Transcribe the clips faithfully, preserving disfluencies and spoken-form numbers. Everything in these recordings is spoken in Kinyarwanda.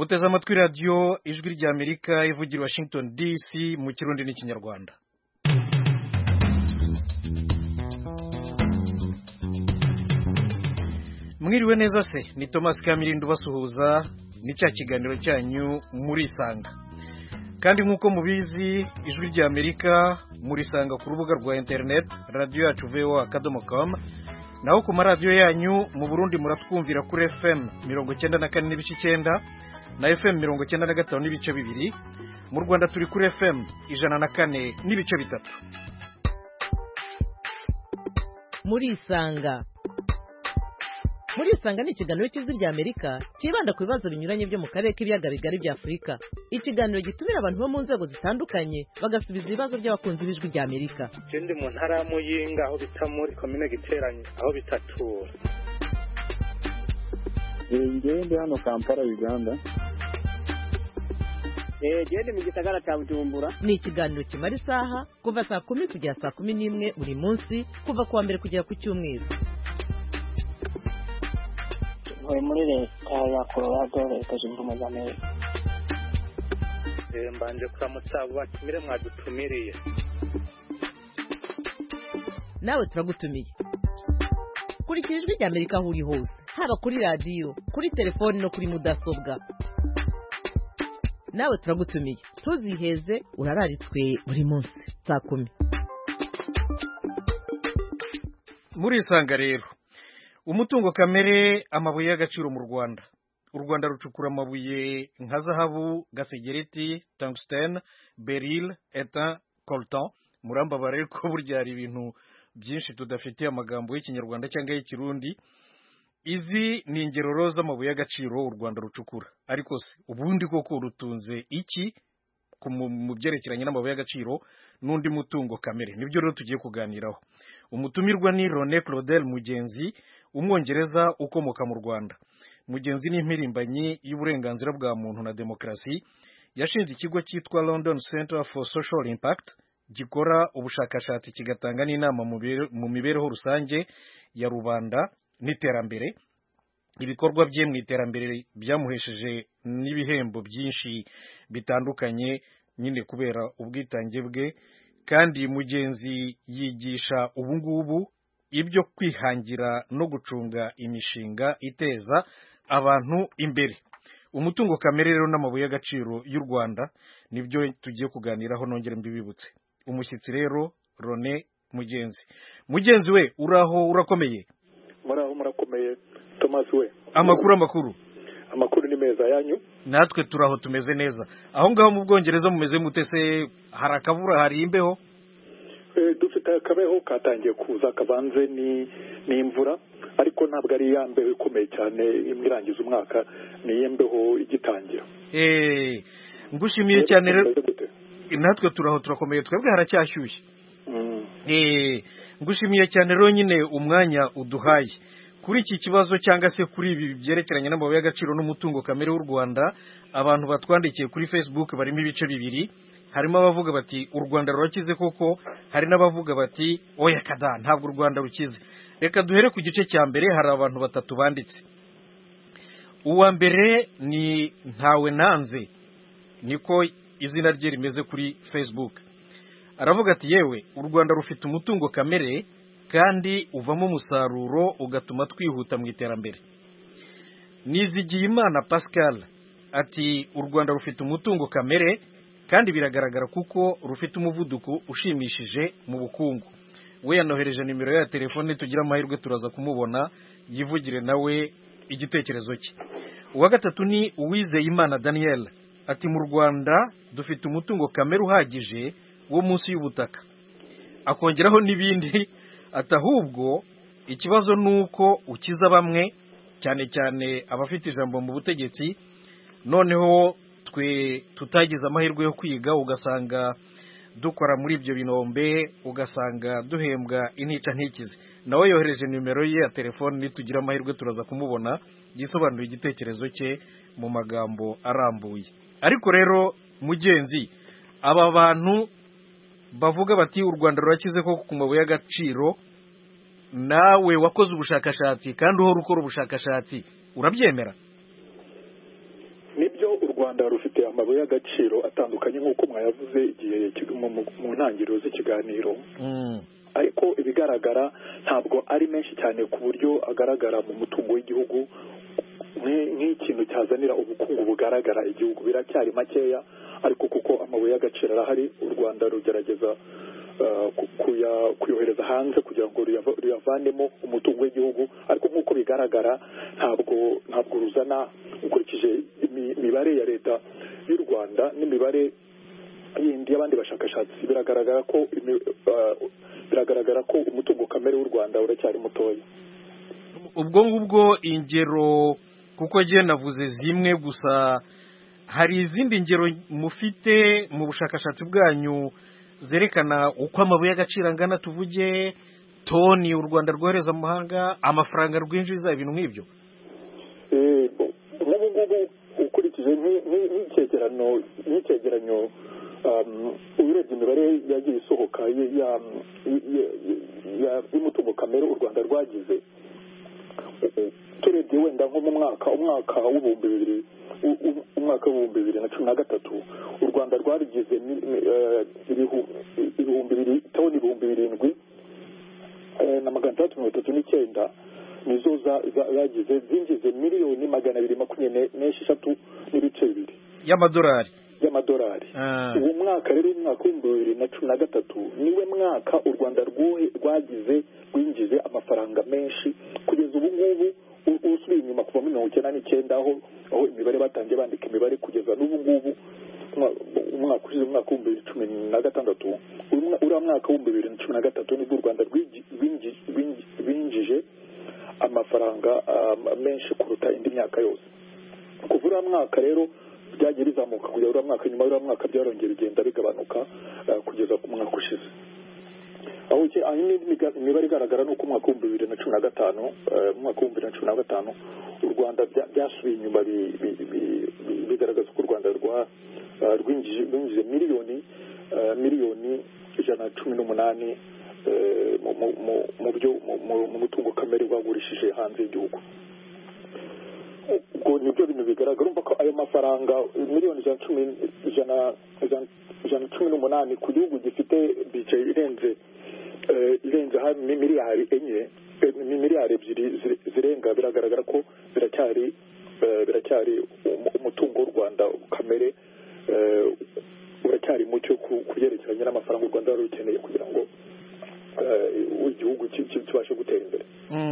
muteze amatwi radiyo ijwi ry'Amerika ivugira i Washington D C mu kirundi n'ikinyarwanda. Mwiriwe neza se, ni Thomas Kamirindo basuhuza ni cya kiganiro cyanyu muri Isanga. Kandi nk'uko mubizi ijwi ry'Amerika muri Isanga ku rubuga rwa internet radio yacu v o a akadomo com, naho ku maradiyo yanyu mu Burundi muratwumvira kuri F M mirongo icyenda na kane n'ibice icyenda na F M mirongo icyenda na gatanu n'ibice bibiri, mu Rwanda turi kuri F M ijana na kane n'ibice bitatu. Muri Isanga Muri Isanga ni ikiganiro cy'ijwi ry'Amerika kibanda ku bibazo binyuranye byo mu karere k'ibiyaga bigari bya Afurika. Ikiganiro gitumira abantu bo mu nzego zitandukanye bagasubiza ibibazo by'abakunzi b'ijwi ry'Amerika. Ikindi mu ntara ya Muyinga aho bita muri komine Giteranyi aho bitatura. Ngende hano Kampala Uganda. Eh gende mu gisagara cya Bujumbura. Ni ikiganiro kimara isaha kuva saa kumi kugera saa kumi n'imwe buri munsi kuva kuwa mbere kugera ku cyumweru. Muri muri leta ya Colorado leta zunze ubumwe za Amerika. Eh mbanje kuramutsa batumire mwadutumiriye. Nawe turagutumiye. Kurikira ijwi ry'Amerika aho uri hose, haba kuri radio, kuri telefone no kuri mudasobwa. Nawe turagutumiye. Tuziheze urararitswe buri munsi saa kumi. Muri Isanga rero, umutungo kamere amabuye y'agaciro mu Rwanda. U Rwanda rucukura amabuye nka zahabu, gasegereti, tungsten, beryl, etain, coltan. Murambabare ko burya ari ibintu byinshi tudafitiye amagambo y'ikinyarwanda cyangwa y'ikirundi. Izi ni ingero z'amabuye y'agaciro u Rwanda rucukura. Ariko se ubundi koko rutunze iki mu byerekeranye n'amabuye y'agaciro n'undi mutungo kamere? Nibyo rero tugiye kuganiraho. Umutumirwa ni René Claudel Mugenzi, umwongereza ukomoka mu Rwanda. Mugenzi ni impirimbanyi y'uburenganzira bwa muntu na demokarasi. Yashinze ikigo cyitwa London Center for Social Impact, gikora ubushakashatsi kigatanga n'inama mu mibereho rusange ya rubanda n'iterambere. Ibikorwa bye mu iterambere byamuhesheje n'ibihembo byinshi bitandukanye nyine kubera ubwitange bwe. Kandi Mugenzi yigisha ubungubu ibyo kwihangira no gucunga imishinga iteza abantu imbere. Umutungo kamere rero n'amabuye y'agaciro y'u Rwanda nibyo tugiye kuganiraho, nongere mbibibutse. Umushyitsi rero René Mugenzi. Mugenzi we uraho urakomeye? Muraho murakomeye Thomas we. Amakuru amakuru. Amakuru ni meza yanyu? Natwe turaho tumeze neza. Aho ngaho mu Bwongereza mumeze mutese, hari akavura hari imbeho? Eh dufite akabeho katangiye kuza kabanze ni ni imvura, ariko ntabwo ari ya mbeho ikomeye cyane imwirangiza umwaka, ni imbeho igitangira. Eh ngushimiye cyane rero. Natwe turaho turakomeye, twebwe haracyashyushye. Mm. Eh ngushimiye cyane rero nyine umwanya uduhaye kuri iki kibazo cyangwa se kuri ibi byerekeranye n'amabuye y'agaciro n'umutungo kamere w'u Rwanda. Abantu batwandikiye kuri Facebook barimo ibice bibiri. Harimo abavuga bati u Rwanda rurakize koko, hari n'abavuga bati oya kada ntabwo u Rwanda rukize. Reka duhere ku gice cya mbere. Hari abantu batatu banditse. Uwa mbere ni Ntawe Nanze, niko izina rye rimeze kuri Facebook. Aravuga ati yewe u Rwanda rufite umutungo kamere kandi uvamo umusaruro ugatuma twihuta mu iterambere. Nizigiyimana Pascal ati u Rwanda rufite umutungo kamere kandi biragaragara kuko rufite umuvuduko ushimishije mu bukungu. We yanohereje nimero ya telefone, tugira amahirwe turaza kumubona yivugire nawe igitekerezo cye. Uwa gatatu ni Uwizeyimana Daniel ati mu Rwanda dufite umutungo kamere uhagije wo munsi y'ubutaka. Akongeraho n'ibindi ati ahubwo ikibazo nuko ukiza bamwe cyane cyane abafite ijambo mu butegetsi, noneho twe tutagize amahirwe yo kwiga ugasanga dukora muri ibyo binombe, ugasanga duhembwa intica ntikize. Nawe yohereje nimero ye ya telefone, nitugira amahirwe turaza kumubona gisobanura igitekerezo cye mu magambo arambuye. Ariko rero Mugenzi, aba bantu bavuga bati u Rwanda rurakize koko ku mabuye y'agaciro, nawe wakoze ubushakashatsi kandi uhora ukora ubushakashatsi, urabyemera? Nibyo Rwanda rufite amabuye y'agaciro atandukanye nk'uko mwayavuze igihe mu ntangiriro z'ikiganiro ariko ibigaragara ntabwo ari menshi cyane ku buryo agaragara mu mutungo w'igihugu nk'ikintu cyazanira ubukungu bugaragara igihugu. Biracyari makeya ariko kuko amabuye y'agaciro arahari, u Rwanda rugerageza kuyohereza hanze kugira ngo ruyavanemo umutungo w'igihugu, ariko nk'uko bigaragara ntabwo ntabwo ruzana, ukurikije imibare ya leta y'u Rwanda n'imibare yindi y'abandi bashakashatsi, biragaragara ko biragaragara ko umutungo kamere w'u Rwanda uracyari mutoya. Ubwo ngubwo ingero, kuko ngiye navuze zimwe gusa, hari izindi ngero mufite mu bushakashatsi bwanyu zerekana uko amabuye y'agaciro angana? Tuvuge toni u Rwanda rwohereza mu mahanga, amafaranga rwinjiza, ibintu nk'ibyo. nk'ubu ngubu ukurikije nk'icyegeranyo nk'icyegeranyo urebye imibare yagiye isohoka y'umutungo kamere u Rwanda rwagize, turebye wenda nko mu mwaka umwaka w'ibihumbi bibiri umwaka w'ibihumbi bibiri na cumi na gatatu u Rwanda rwabigize ibihumbi bibiri toni ibihumbi birindwi na magana atandatu mirongo itatu n'icyenda nizo zagize zinjize miliyoni magana abiri makumyabiri n'esheshatu n'ibice bibiri y'amadolari y'amadolari. uwo mwaka rero umwaka w'ibihumbi bibiri na cumi na gatatu niwe mwaka u Rwanda rwagize rwinjize amafaranga menshi kugeza ubu ngubu. Usubiye inyuma kuva muri mirongo icyenda n'icyenda aho aho imibare batangiye bandika imibare kugeza n'ubu ngubu umwaka ushize umwaka w'ibihumbi bibiri cumi na gatandatu uriya mwaka w'ibihumbi bibiri na cumi na gatatu nibwo u Rwanda rwinjije amafaranga menshi kuruta indi myaka yose. Kuva uriya mwaka rero byagiye bizamuka kugera uriya mwaka, nyuma y'uriya mwaka byarongera bigenda bigabanuka kugeza ku mwaka ushize. aho imibare igaragara ni uko umwaka w'ibihumbi bibiri na cumi na gatanu umwaka w'ibihumbi bibiri na cumi na gatanu u Rwanda byasubiye inyuma, bigaragaza ko u Rwanda rwinjije miliyoni miliyoni ijana na cumi n'umunani mu mutungo kamere rwagurishije hanze y'igihugu. ubwo nibyo bintu bigaragara, urumva ko ayo mafaranga miliyoni ijana na cumi n'umunani ku gihugu gifite bije irenze irenze hamwe miliyari enye miliyari ebyiri zirenga, biragaragara ko biracyari biracyari umutungo w'u Rwanda kamere uracyari mucyo kuyerekeranye n'amafaranga u Rwanda ruri rukeneye kugira ngo igihugu kibashe gutera imbere.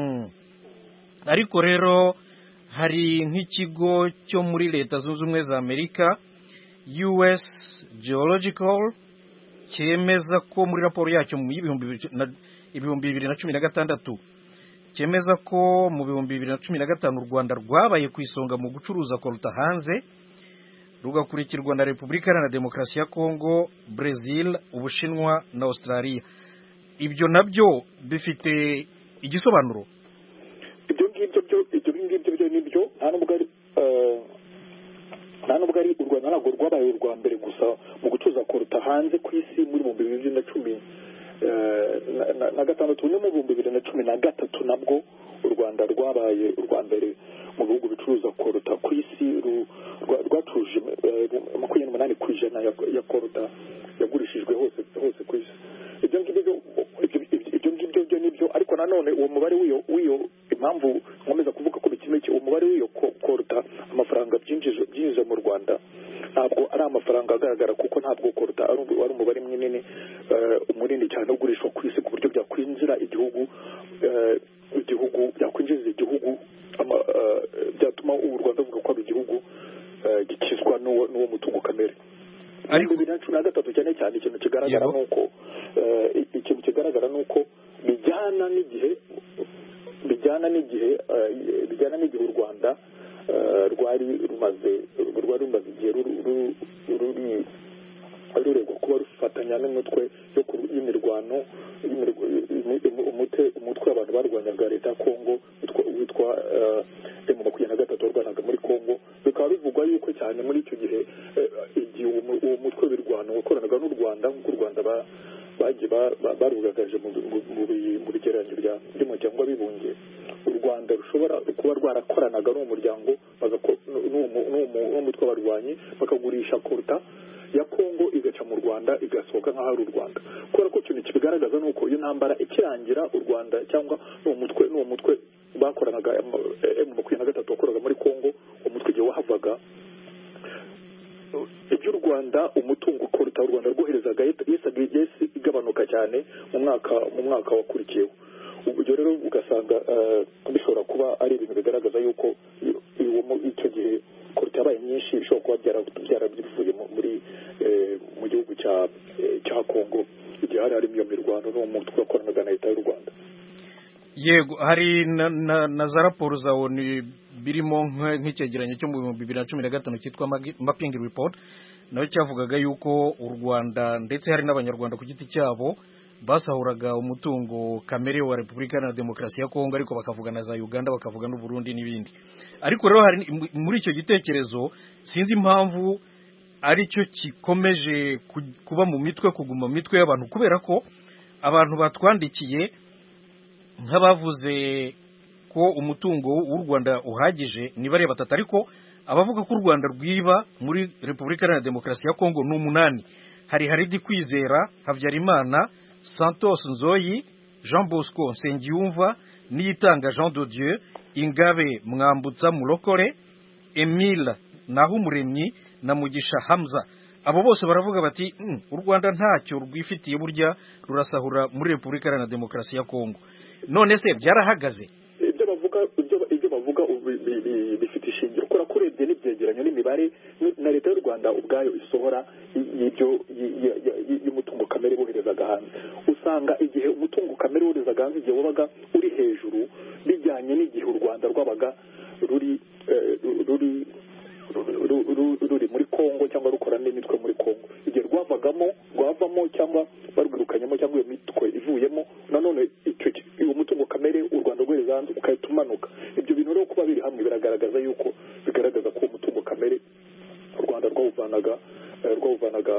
ariko rero hari nk'ikigo cyo muri Leta Zunze Ubumwe za Amerika U S Geological cyemeza ko muri raporo yacyo mu ibihumbi bibiri na cumi na gatandatu cyemeza ko mu bihumbi bibiri na cumi na gatanu u Rwanda rwabaye ku isonga mu gucuruza koruta hanze, rugakurikirwa na Repubulika Iharanira Demokarasi ya Kongo, Brazil, Ubushinwa na Australia. Ibyo nabyo bifite igisobanuro? ibyo ngibyo byo ibyo ngibyo byo nibyo nta nubwo ari nta nubwo ari u Rwanda ntabwo rwabaye u rwa mbere gusa mu gucuruza koruta hanze ku isi. Muri ibihumbi bibiri na cumi na gatandatu no mu bihumbi bibiri na cumi na gatatu nabwo u Rwanda rwabaye u rwa mbere mu bihugu bicuruza koruta ku isi, rwacuruje makumyabiri n'umunani ku ijana ya koruta yagurishijwe hose hose ku isi. ibyo ngibyo ibyo ngibyo byo nibyo, ariko nanone uwo mubare w'iyo w'iyo impamvu nkomeza kuvuga ko bikimeke, uwo mubare w'iyo koruta amafaranga byinjije byinjije mu Rwanda ntabwo ari amafaranga agaragara, kuko ntabwo koruta ari umubare munini munini cyane ugurishwa ku isi ku buryo byakwinjira igihugu igihugu byakwinjiza igihugu byatuma u Rwanda avuga ko ari igihugu gikizwa n'uwo mutungo kamere. ariko bibiri na cumi na gatatu cyane cyane ikintu kigaragara nuko ikintu kigaragara nuko bijyana n'igihe bijyana n'igihe bijyana n'igihe u Rwanda rwari rumaze rwari rumaze igihe ruri ruregwa kuba rufatanya n'umutwe yo y'imirwano umutwe umutwe abantu barwanyaga leta ya Kongo witwa emu makumyabiri na gatatu warwanaga muri Kongo. Bikaba bivugwa yuko cyane muri icyo gihe igihe uwo mutwe w'irwano wakoranaga n'u Rwanda, nk'uko u Rwanda bagiye barugagaje mu bigereranyo y'umuryango w'abibumbye u Rwanda rushobora kuba rwarakoranaga n'uwo muryango n'uwo mutwe w'abarwanyi bakagurisha koruta ya Kongo igaca mu Rwanda igasohoka nk'aho ari u Rwanda kubera ko ikintu kibigaragaza ni uko iyo ntambara ikirangira u Rwanda cyangwa n'uwo mutwe n'uwo mutwe bakoranaga emu makumyabiri na gatatu wakoraga muri Kongo umutwe igihe wahavaga iby'u Rwanda umutungo koruta u Rwanda rwoherezaga yesi igabanuka cyane mu mwaka mu mwaka wakurikiyeho ubwo rero ugasanga bishobora kuba ari ibintu bigaragaza yuko icyo gihe koruta yabaye nyinshi bishobora kuba byarabivuye muri mu gihugu cya cya Kongo igihe hari harimo iyo mirwano n'uwo mutwe wakoranaga na leta y'u Rwanda. Yego hari na, na, na za raporo za O N U birimo nk'icyegeranyo cyo mu bihumbi bibiri na cumi na gatanu cyitwa mapping report nayo cyavugaga yuko u Rwanda ndetse hari n'abanyarwanda ku giti cyabo basahuraga umutungo kamere wa Repubulika Iharanira Demokarasi ya Kongo ariko bakavuga na za Uganda bakavuga n'u Burundi n'ibindi ariko rero hari muri icyo gitekerezo sinzi impamvu ari cyo kikomeje kuba mu mitwe kuguma mu mitwe y'abantu kubera ko abantu batwandikiye nk'abavuze ko umutungo w'u Rwanda uhagije ni bare batatu ariko abavuga ko u Rwanda rwiba muri Repubulika Iharanira Demokarasi ya Kongo ni umunani hari Haridi Kwizera Habyarimana Santos Nzoyi Jean Bosco Nsengiyumva Niyitanga Jean de Dieu Ingabe Mwambutsa Mulokore Emile Nahumuremyi na Mugisha Hamza abo bose baravuga bati mm, u Rwanda ntacyo rwifitiye burya rurasahura muri Repubulika Iharanira Demokarasi ya Kongo none se byarahagaze ibyo bavuga ibyo ibyo bavuga bifite ishingiro kora kurebye n'ibyegeranyo n'imibare na leta y'u Rwanda ubwayo isohora y'ibyo y'umutungo kamere boherezaga hanze usanga igihe umutungo kamere woherezaga hanze igihe wabaga uri hejuru bijyanye n'igihe u Rwanda rwabaga ruri ruri ruri muri Kongo cyangwa rukora n'imitwe muri Kongo igihe rwavagamo rwavamo cyangwa barwirukanyemo cyangwa iyo mitwe ivuyemo nanone icyo uwo mutungo kamere u Rwanda rwohereza hanze ukahita umanuka ibyo bintu rero kuba biri hamwe biragaragaza yuko bigaragaza ko umutungo kamere u Rwanda rwawuvanaga rwawuvanaga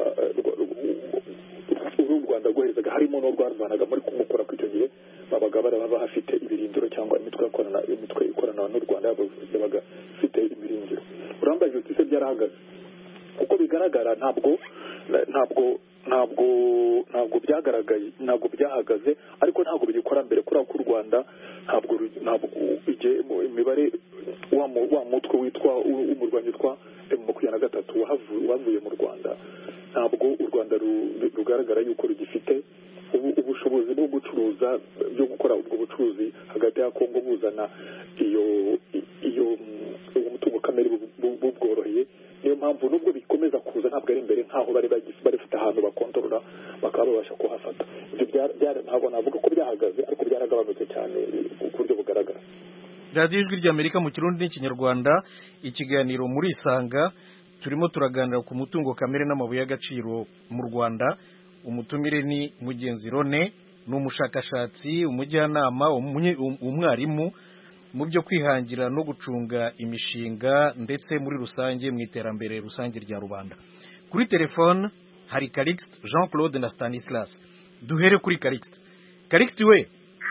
u Rwanda rwoherezaga harimo no rwarwanaga muri kumukora kw'icyo gihe babaga baraba hafite ibirindiro cyangwa imitwe yakorana imitwe ikorana n'u Rwanda yabaga ifite ibirindiro urambaje uti se byarahagaze uko bigaragara ntabwo ntabwo ntabwo ntabwo byagaragaye ntabwo byahagaze ariko ntabwo bigikora mbere kuri ku Rwanda ntabwo ntabwo igihe imibare wa wa mutwe witwa umurwanyi witwa emu makumyabiri na gatatu wavuye mu Rwanda ntabwo u Rwanda rugaragara yuko rugifite ubushobozi bwo gucuruza byo gukora ubwo bucuruzi hagati ya Kongo buzana iyo iyo umutungo kamere bubworoheye niyo mpamvu nubwo bikomeza kuza ntabwo ari imbere nkaho bari barifite ahantu bakontorora bakaba babasha kuhafata ibyo ntabwo navuga ko byahagaze ariko byaragabanutse cyane ku buryo bugaragara. radiyo ijwi ry'Amerika mu Kirundi n'Ikinyarwanda ikiganiro muri Isanga turimo turaganira ku mutungo kamere n'amabuye y'agaciro mu Rwanda umutumire ni Mugenzi Rone ni umushakashatsi umujyanama umwarimu mu byo kwihangira no gucunga imishinga ndetse muri rusange mu iterambere rusange rya rubanda. Kuri telefone hari Calixte Jean Claude na Stanislas duhere kuri Calixte. Calixte we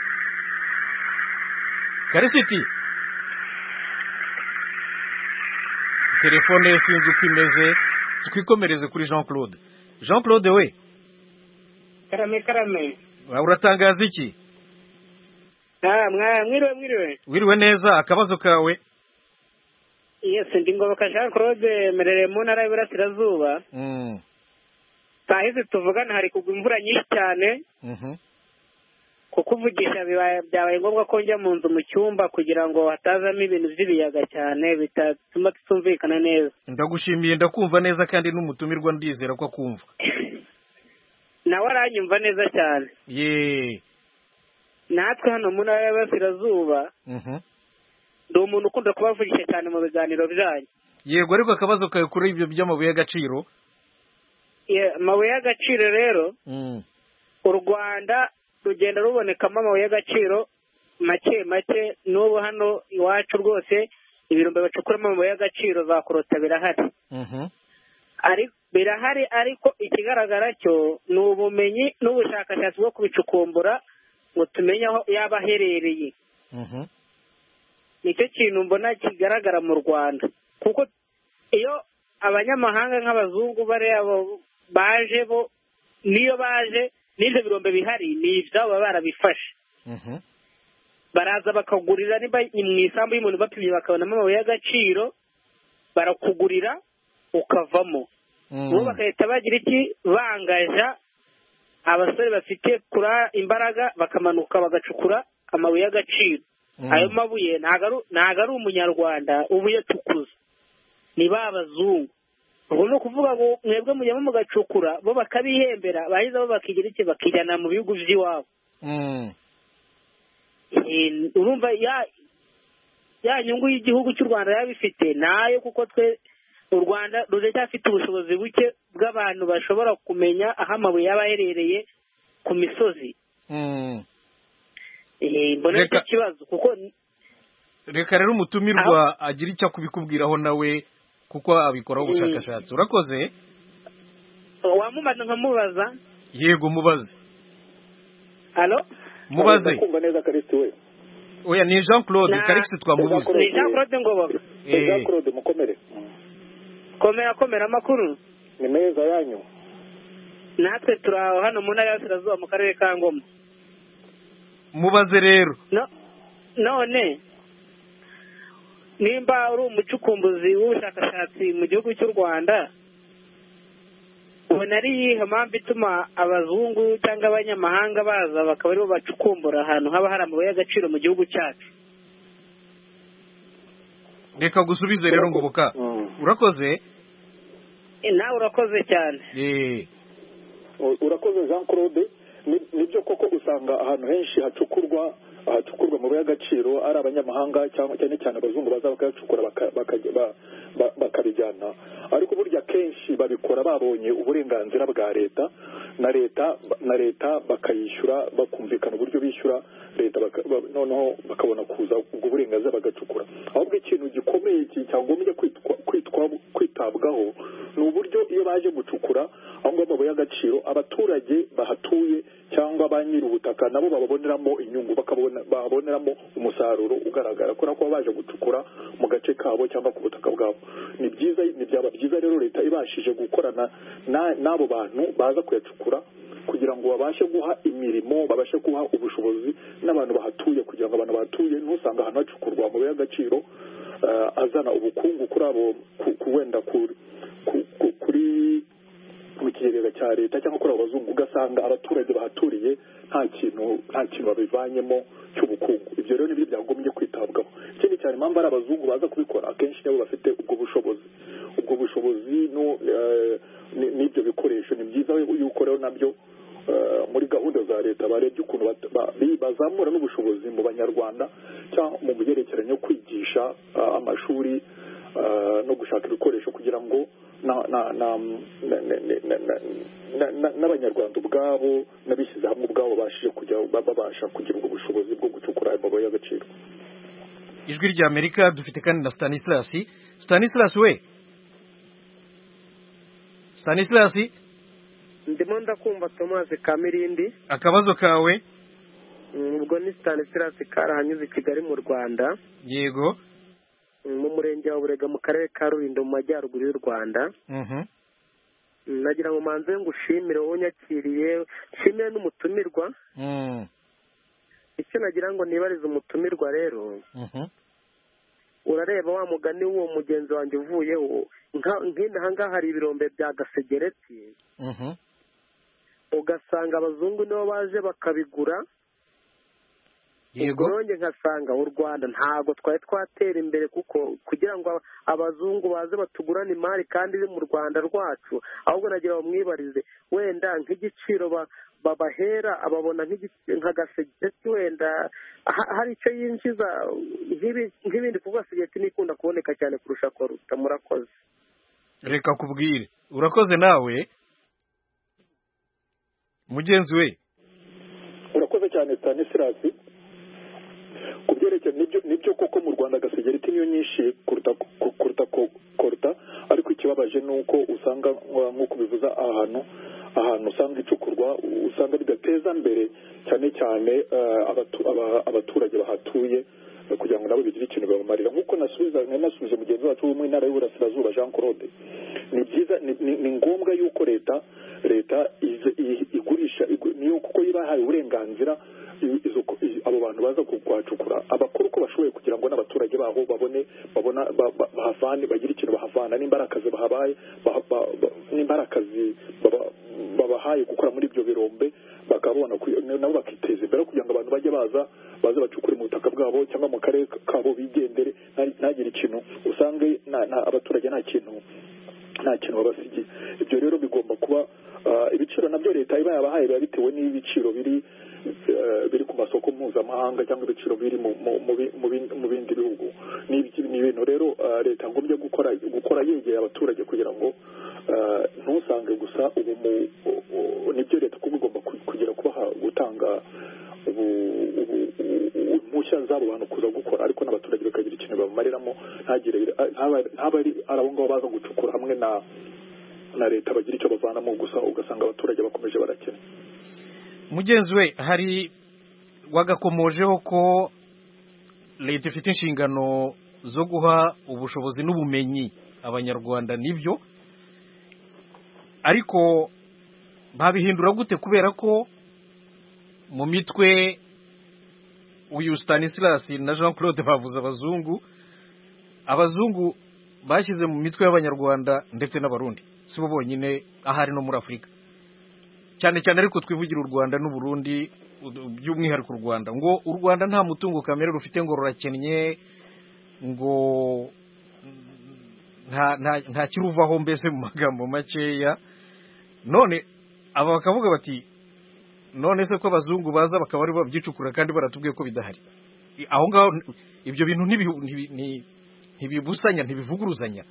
Calixte telefone sinzi uko imeze twikomereze kuri Jean Claude. Jean Claude we karame karame uratangaza iki? Ah, mwa mwiriwe mwiriwe. Wiriwe neza akabazo kawe? Yes, ndi Ngoboka Jean Claude merere mu ntara y'Iburasirazuba. Mm. Tahize tuvugana hari kugwa imvura nyinshi cyane. Mhm. Kukuvugisha byabaye ngombwa ko njya mu nzu mu cyumba kugira ngo hatazamo ibintu by'ibiyaga cyane bitatuma tumvikana neza. Ndagushimiye ndakumva neza kandi n'umutumirwa ndizera ko akumva. Nawe aranyumva neza cyane. Ye. Natwe hano mu ntara y'Iburasirazuba. Mhm. Ndi umuntu ukunda kubavugisha cyane mu biganiro byanyu. Yego ariko akabazo kawe kuri ibyo by'amabuye y'agaciro? Ye, amabuye y'agaciro rero. Mm. U Rwanda rugenda rubonekamo amabuye y'agaciro make make n'ubu hano iwacu rwose ibirombe bacukuramo amabuye y'agaciro za korota birahari. Mhm. Ari birahari ariko ikigaragara cyo ni ubumenyi n'ubushakashatsi bwo kubicukumbura ngo tumenye aho yaba aherereye. Mhm. Nicyo kintu mbona kigaragara mu Rwanda, kuko iyo abanyamahanga nk'abazungu bariya baje bo niyo baje n'ibyo birombe bihari ni ibyabo baba barabifashe. Mhm. Baraza bakagurira niba mu isambu y'umuntu bapimye bakabonamo amabuye y'agaciro, barakugurira ukavamo. Bo bagahita bagira iki, bangaja abasore bafite kura imbaraga bakamanuka bagacukura amabuye y'agaciro. Ayo mabuye ntago ari umunyarwanda ubu yatukuza, ni ba bazungu. Ubwo ni ukuvuga ngo mwebwe mujyamo mugacukura, bo bakabihembera, bahiza bo bakigira iki, bakijyana mu bihugu by'iwabo. Urumva ya ya nyungu y'igihugu cy'u Rwanda yabifite nayo, kuko twe u Rwanda ruracyafite ubushobozi buke bw'abantu bashobora kumenya aho amabuye yaba aherereye ku misozi. Mbona icyo kibazo, kuko reka rero umutumirwa agira icyo kubikubwiraho nawe, kuko abikoraho ubushakashatsi. Urakoze. Wamumaze nkamubaza? Yego mubaze. Halo? Mubaze. Kumva neza Karisi we. Oya ni Jean Claude Karisi twamubuze. Ni Jean Claude Ngoboka. Eh Jean Claude mukomere. Komera komera makuru. Ni meza yanyu. Natwe turaho hano mu ntara y'Asirazuba mu karere ka Ngoma. Mubaze rero. No none nimba uri umucukumbuzi w'ubushakashatsi mu gihugu cy'u Rwanda, ubona ari iyihe mpamvu ituma abazungu cyangwa abanyamahanga baza bakaba aribo bacukumbura ahantu haba hari amabuye y'agaciro mu gihugu cyacu? Reka gusubize rero Ngoboka. Urakoze. Nawe urakoze cyane. Eh. Urakoze Jean Claude. Nibyo koko usanga ahantu henshi hacukurwa hacukurwa mu y'agaciro ari abanyamahanga cyangwa cyane cyane abazungu baza bakayacukura bakabijyana, ariko burya kenshi babikora babonye uburenganzira bwa leta na leta na leta bakayishyura, bakumvikana uburyo bishyura leta, noneho bakabona kuza ubwo burenganzira bagacukura. Ahubwo ikintu gikomeye cyagombye kwitwa kwitabwaho ni uburyo iyo baje gucukura aho ngaho amabuye y'agaciro, abaturage bahatuye cyangwa ba nyiri ubutaka nabo bababoneramo inyungu, baboneramo umusaruro ugaragara ko nako baje gucukura mu gace kabo cyangwa ku butaka bwabo. Ni byiza, ni byaba byiza rero leta ibashije gukorana n'abo bantu baza kuyacukura kugira ngo babashe guha imirimo, babashe guha ubushobozi n'abantu bahatuye, kugira ngo abantu bahatuye ntusanga ahantu hacukurwa amabuye y'agaciro azana ubukungu kuri abo wenda kuri mu kigega cya leta cyangwa kuri abo bazungu, ugasanga abaturage bahaturiye nta kintu nta kintu babivanyemo cy'ubukungu. Ibyo rero nibyo byagombye kwitabwaho. Ikindi cyane impamvu ari abazungu baza kubikora, akenshi nabo bafite ubwo bushobozi ubwo bushobozi n'ibyo bikoresho. Ni byiza yuko rero nabyo muri gahunda za leta barebye ukuntu bazamura n'ubushobozi mu banyarwanda cyangwa mu byerekeranye no kwigisha amashuri no gushaka ibikoresho kugira ngo n'abanyarwanda ubwabo n'abishyize hamwe ubwabo babashije kujya babasha kugira ubwo bushobozi bwo gucukura amabuye y'agaciro. Ijwi rya Amerika dufite kandi na Stanislas. Stanislas we. Stanislas. Ndimo ndakumva Thomas Kamirindi. Akabazo kawe? Ubwo ni Stanislas karahanyuze Kigali mu Rwanda. Yego. Mu murenge wa Burega mu karere ka Rulindo mu majyaruguru y'u Rwanda. Mhm. Nagira ngo manze ngushimire wowe nyakiriye, nshimire n'umutumirwa. Mhm. Icyo nagira ngo nibarize umutumirwa rero. Mhm. Urareba wa mugani w'uwo mugenzi wanjye uvuyeho, nk'inda ngaha hari ibirombe bya Gasegereti. Mhm. Ugasanga abazungu nibo baje bakabigura. Yego. Nonge nkasanga u Rwanda ntago twari twatera imbere, kuko kugira ngo abazungu baze batugurane imari kandi iri mu Rwanda rwacu, ahubwo nagira bamwibarize wenda nk'igiciro babahera ababona nka Gasegereti, wenda hari icyo yinjiza nk'ibindi, kuko Gasegereti nikunda kuboneka cyane kurusha Koruta. Murakoze. Reka kubwire. Urakoze nawe mugenzi we. Urakoze cyane Stanislas. Kubyerekeye nibyo nibyo koko mu Rwanda Gasegereti niyo nyinshi kuruta kuruta Koruta, ariko ikibazo ikibabaje ni uko usanga nk'uko bivuza ahantu ahantu usanga icukurwa usanga bidateza mbere cyane cyane abaturage bahatuye kugira ngo nabo bigire ikintu babamarira nk'uko nasubiza nasubije mugenzi wacu wo mu ntara y'Uburasirazuba Jean Claude ni byiza ni ngombwa yuko leta leta igurisha niyo kuko yibahaye uburenganzira abo bantu baza kukwacukura abakora uko bashoboye kugira ngo n'abaturage baho babone babona bahavane bagira ikintu bahavana n'imbarakazi bahabaye n'imbarakazi babahaye gukora muri ibyo birombe bakabona nabo bakiteza imbere kugira ngo abantu bajye baza baze bacukure mu butaka bwabo cyangwa mu karere kabo bigendere ntagire ikintu usange abaturage nta kintu nta kintu babasigiye ibyo rero bigomba kuba ibiciro nabyo leta iba yabahaye biba bitewe n'ibiciro biri biri ku masoko mpuzamahanga cyangwa ibiciro biri mu bindi bihugu ni ibintu rero leta ngombye gukora gukora yegeye abaturage kugira ngo ntusange gusa ubu nibyo leta kuba igomba kugira kubaha gutanga impushya z'abo bantu kuza gukora ariko n'abaturage bakagira ikintu babamarriramo ntagire ntaba ari abo ngabo baza gucukura hamwe na na leta bagira icyo bavanamo gusa ugasanga abaturage bakomeje barakena. Mugenzi we hari wagakomojeho ko leta ifite inshingano zo guha ubushobozi n'ubumenyi abanyarwanda nibyo ariko babihindura gute kubera ko mu mitwe uyu Stanislas na Jean Claude bavuze abazungu abazungu bashyize mu mitwe y'abanyarwanda ndetse n'abarundi sibo bonyine ahari no muri Afurika cyane cyane ariko twivugira u Rwanda n'u Burundi by'umwihariko u Rwanda ngo u Rwanda nta mutungo kamere rufite ngo rurakennye ngo nta nta nta kiruvaho mbese mu magambo makeya none aba bakavuga bati none se ko abazungu baza bakaba ari babyicukura kandi baratubwiye ko bidahari aho ngaho ibyo bintu ntibibusanya ntibivuguruzanya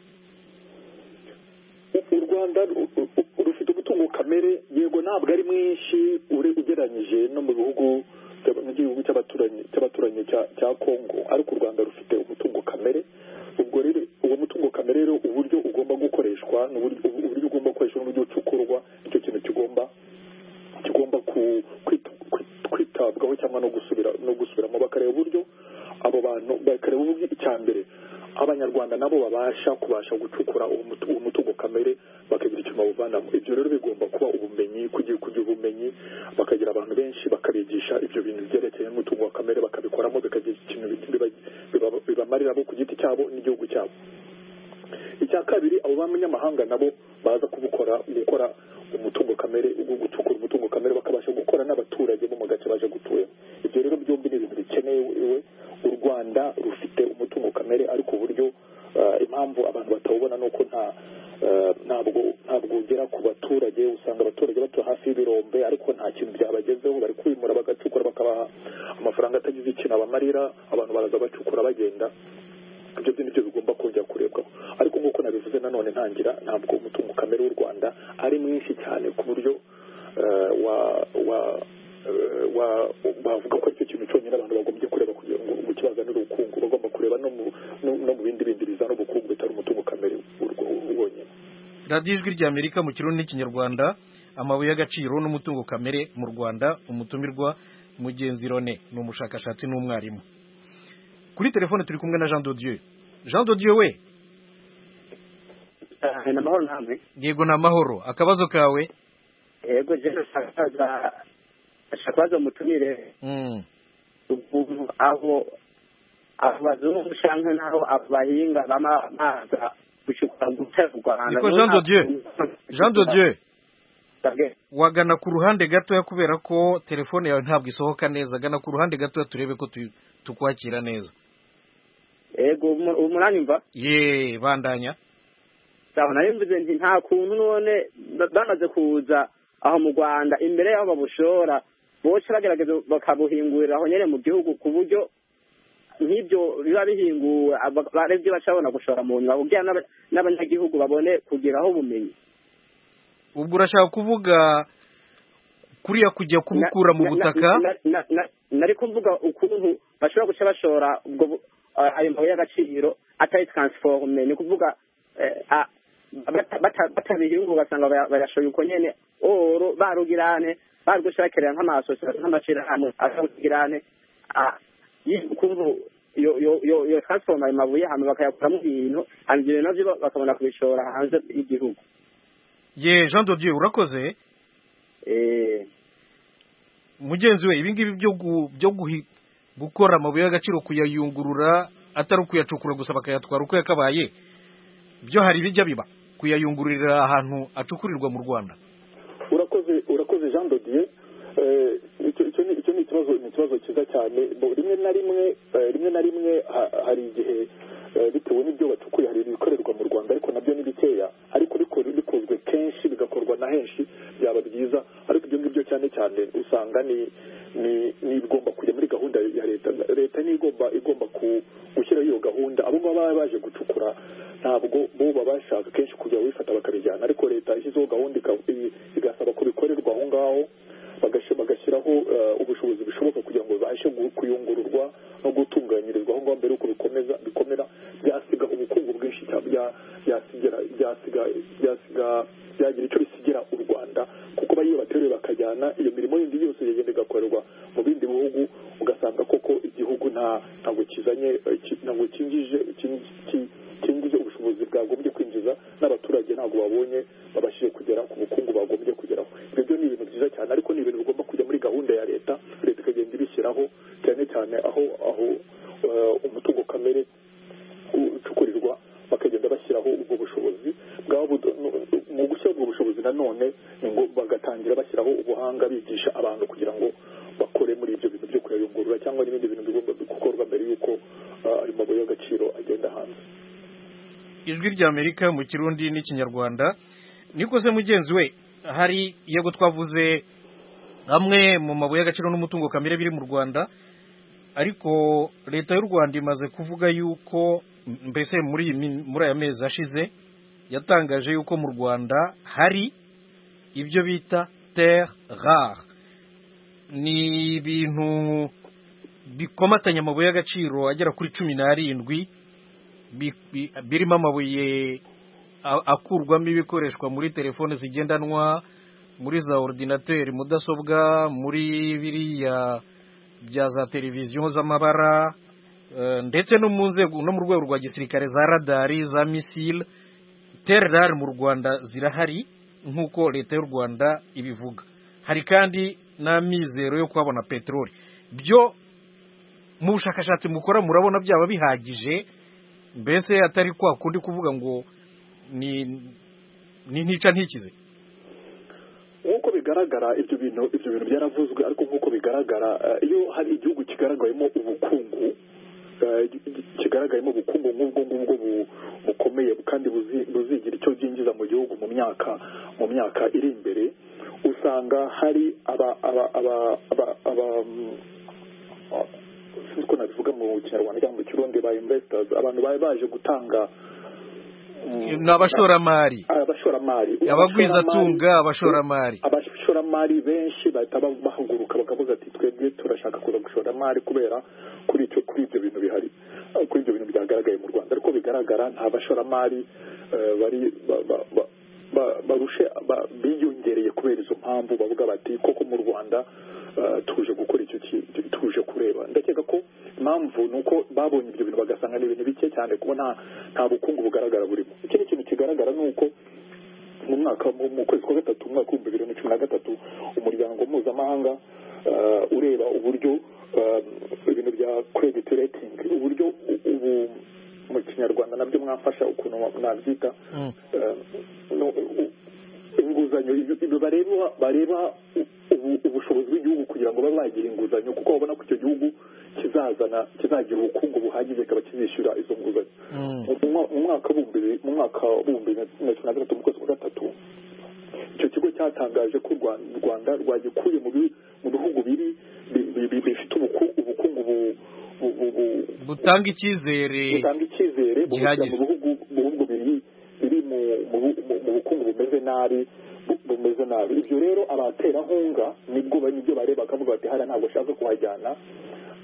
u Rwanda rufite umutungo kamere yego ntabwo ari mwinshi ugereranyije no mu bihugu n'igihugu cy'abaturanyi cy'abaturanyi cya Kongo ariko u Rwanda rufite umutungo kamere ubwo rero uwo mutungo kamere rero uburyo ugomba gukoreshwa n'uburyo ugomba gukoreshwa n'uburyo ucukurwa icyo kintu kigomba kigomba kwitabwaho cyangwa no gusubira no gusubiramo bakareba uburyo abo bantu bakareba uburyo icya mbere abanyarwanda nabo babasha kubasha gucukura uwo mutungo kamere bakagira icyo bawuvanamo ibyo rero bigomba kuba ubumenyi kugira kugira ubumenyi bakagira abantu benshi bakabigisha ibyo bintu byerekeye n'umutungo wa kamere bakabikoramo bikagira ikintu bibamarira bo ku giti cyabo n'igihugu cyabo icya kabiri abo b'abanyamahanga nabo baza kubukora gukora umutungo kamere gucukura umutungo kamere bakabasha gukora n'abaturage bo mu gace baje gutuyemo ibyo rero byombi ni ibintu bikenewe u Rwanda rufite umutungo kamere ariko uburyo impamvu abantu batawubona nuko nta ntabwo ntabwo ugera ku baturage usanga abaturage batuye hafi y'ibirombe ariko nta kintu byabagezeho bari kwimura bagacukura bakabaha amafaranga atagize ikintu abamarira abantu baraza bacukura bagenda ibyo nibyo bigomba kongera kurebwaho ariko nk'uko nabivuze nanone ntangira ntabwo umutungo kamere w'u Rwanda ari mwinshi cyane ku buryo bavuga ko aricyo kintu cyonyine abantu bagombye kureba kugira ngo mu kibazo n'ubukungu bagomba kureba no mu bindi bindi bizana ubukungu bitari umutungo kamere wonyine. radiyo ijwi ry'Amerika mu kirundi n'ikinyarwanda amabuye y'agaciro n'umutungo kamere mu Rwanda umutumirwa Mugenzi Rone ni umushakashatsi n'umwarimu kuri telefone turi kumwe na Jean de Dieu Jean de Dieu we na mahoro namwe yego na mahoro akabazo kawe yego je nashakaza ashakaza mutumire mm ubu aho abazungu shanke naho abahinga bamaza gushukura guterwa niko Jean de Dieu Jean de Dieu wagana ku ruhande gato kubera ko telefone yawe ntabwo isohoka neza gana ku ruhande gato turebe ko tukwakira neza ego umunani mva ye bandanya saho narimvuze nti nta kuntu none bamaze kuza aho mu Rwanda imbere y'aho babushora bose bagerageza bakabuhingurira aho nyene mu gihugu ku buryo nk'ibyo biba bihinguwe barebye bacabona gushora mu nyuma kugira n'abanyagihugu babone kugeraho ubumenyi. Ubwo urashaka kuvuga kuriya kujya kubukura mu butaka nari kuvuga ukuntu bashobora guca bashora ubwo ayo mabuye y'agaciro atari transforme ni kuvuga batabiyungu ugasanga bayashoye uko nyene oro barugirane barugushakerera nk'amasosiyete nk'amashirahamwe akabugirane kumvu yo yo yo yo transforma ayo mabuye hama bakayakuramo ibintu hama ibyo navyo bakabona kubishora hanze y'igihugu. Ye Jean de Dieu urakoze. Eh mugenzi we ibingibi byo byo gukora amabuye y'agaciro kuyayungurura atari ukuyacukura gusa bakayatwara uko yakabaye byo hari bijya biba kuyayungururira ahantu acukurirwa mu Rwanda. Urakoze urakoze Jean de Dieu. Eh icyo ni icyo ni ikibazo ni ikibazo cyiza cyane. Rimwe na rimwe rimwe na rimwe hari igihe bitewe n'ibyo bacukuye hari ibikorerwa mu Rwanda ariko nabyo ni bikeya ariko bikozwe kenshi bigakorwa na henshi byaba byiza ariko ibyo ngibyo cyane cyane usanga ni ni nigomba kujya muri gahunda ya leta leta ni igomba igomba gushyira iyo gahunda abo baba baje gucukura ntabwo bo babashaka kenshi kujya wifata bakabijyana ariko leta ishyizeho gahunda igasaba ko bikorerwa aho ngaho bagashyiraho ubushobozi bushoboka kugira ngo babashe kuyungururwa no gutunganyirizwa aho ngaho mbere uko bikomeza bikomera byasiga ubukungu bwinshi byasigira byasiga byasiga byagira icyo bisigira u Rwanda kuko bayiyo bateruye bakajyana iyo mirimo yindi yose yagenda igakorerwa mu bindi bihugu ugasanga koko igihugu nta ntabwo kizanye ntabwo kingije kingije ubushobozi bwagombye kwinjiza n'abaturage ntabwo babonye babashije kugera ku bukungu bagombye kugeraho. Ibyo ni ibintu byiza cyane ariko ni ibintu bigomba kujya muri gahunda ya leta leta ikagenda ibishyiraho cyane cyane aho aho umutungo kamere ucukurirwa bakagenda bashyiraho ubwo bushobozi bwabo mu gushyira ubwo bushobozi nanone ngo bagatangira bashyiraho ubuhanga bigisha abantu kugira ngo bakore muri ibyo bintu byo kuyayungurura cyangwa n'ibindi bintu bigomba gukorwa mbere y'uko ayo mabuye y'agaciro agenda hanze. Ijwi ry'Amerika mu Kirundi n'Ikinyarwanda. Nikoze mugenzi we hari yego twavuze amwe mu mabuye y'agaciro n'umutungo kamere biri mu Rwanda ariko leta y'u Rwanda imaze kuvuga yuko mbese muri muri aya mezi ashize yatangaje yuko mu Rwanda hari ibyo bita terre rare ni ibintu bikomatanya amabuye y'agaciro agera kuri cumi n'arindwi birimo amabuye akurwamo ibikoreshwa muri telefone zigendanwa muri za ordinateri mudasobwa muri biriya bya za televiziyo z'amabara ndetse no mu nzego no mu rwego rwa gisirikare za radari za misile terre rare mu Rwanda zirahari nk'uko leta y'u Rwanda ibivuga. Hari kandi n'amizero yo kuhabona peteroli. Byo mu bushakashatsi mukora murabona byaba bihagije mbese atari kwa kundi kuvuga ngo ni ni ntica ntikize. Nk'uko bigaragara ibyo bintu ibyo bintu byaravuzwe ariko nk'uko bigaragara iyo hari igihugu kigaragayemo ubukungu kigaragayemo ubukungu nk'ubwo ngubwo bukomeye kandi buzigira icyo byinjiza mu gihugu mu myaka mu myaka iri imbere usanga hari aba aba aba aba uko nabivuga mu Kinyarwanda cyangwa mu Kirundi ba investors abantu baje baje gutanga n'abashoramari abashoramari abagwizatunga abashoramari abashoramari benshi bahita bahaguruka bakavuga ati twebwe turashaka kuza gushora amari kubera kuri icyo kuri ibyo bintu bihari kuri ibyo bintu byagaragaye mu Rwanda ariko bigaragara nta bashoramari bari barushe biyongereye kubera izo mpamvu bavuga bati koko mu Rwanda tuje gukora icyo tuje kureba. Ndakeka ko impamvu nuko babonye ibyo bintu bagasanga n'ibintu bike cyane kuko nta nta bukungu bugaragara burimo. Ikindi kintu kigaragara nuko mu mwaka mu kwezi kwa gatatu mu mwaka w'ibihumbi bibiri na cumi na gatatu umuryango mpuzamahanga ureba uburyo ibintu bya credit rating uburyo ubu mu Kinyarwanda nabyo mwafasha ukuntu nabyita inguzanyo bareba bareba ubushobozi bw'igihugu kugira ngo babagira inguzanyo kuko babona ko icyo gihugu kizazana kizagira ubukungu buhagije kaba kizishyura izo nguzanyo. Mu mwaka w'ibihumbi mu mwaka w'ibihumbi na cumi na gatatu mu kwezi kwa gatatu icyo kigo cyatangaje ko u Rwanda rwagikuye mu bihugu biri bifite ubukungu butanga icyizere butanga icyizere mu bihugu biri biri mu bukungu bumeze nabi bumeze nabi. Ibyo rero abaterankunga nibwo nibyo bareba bakavuga bati hariya ntabwo ashaka kuhajyana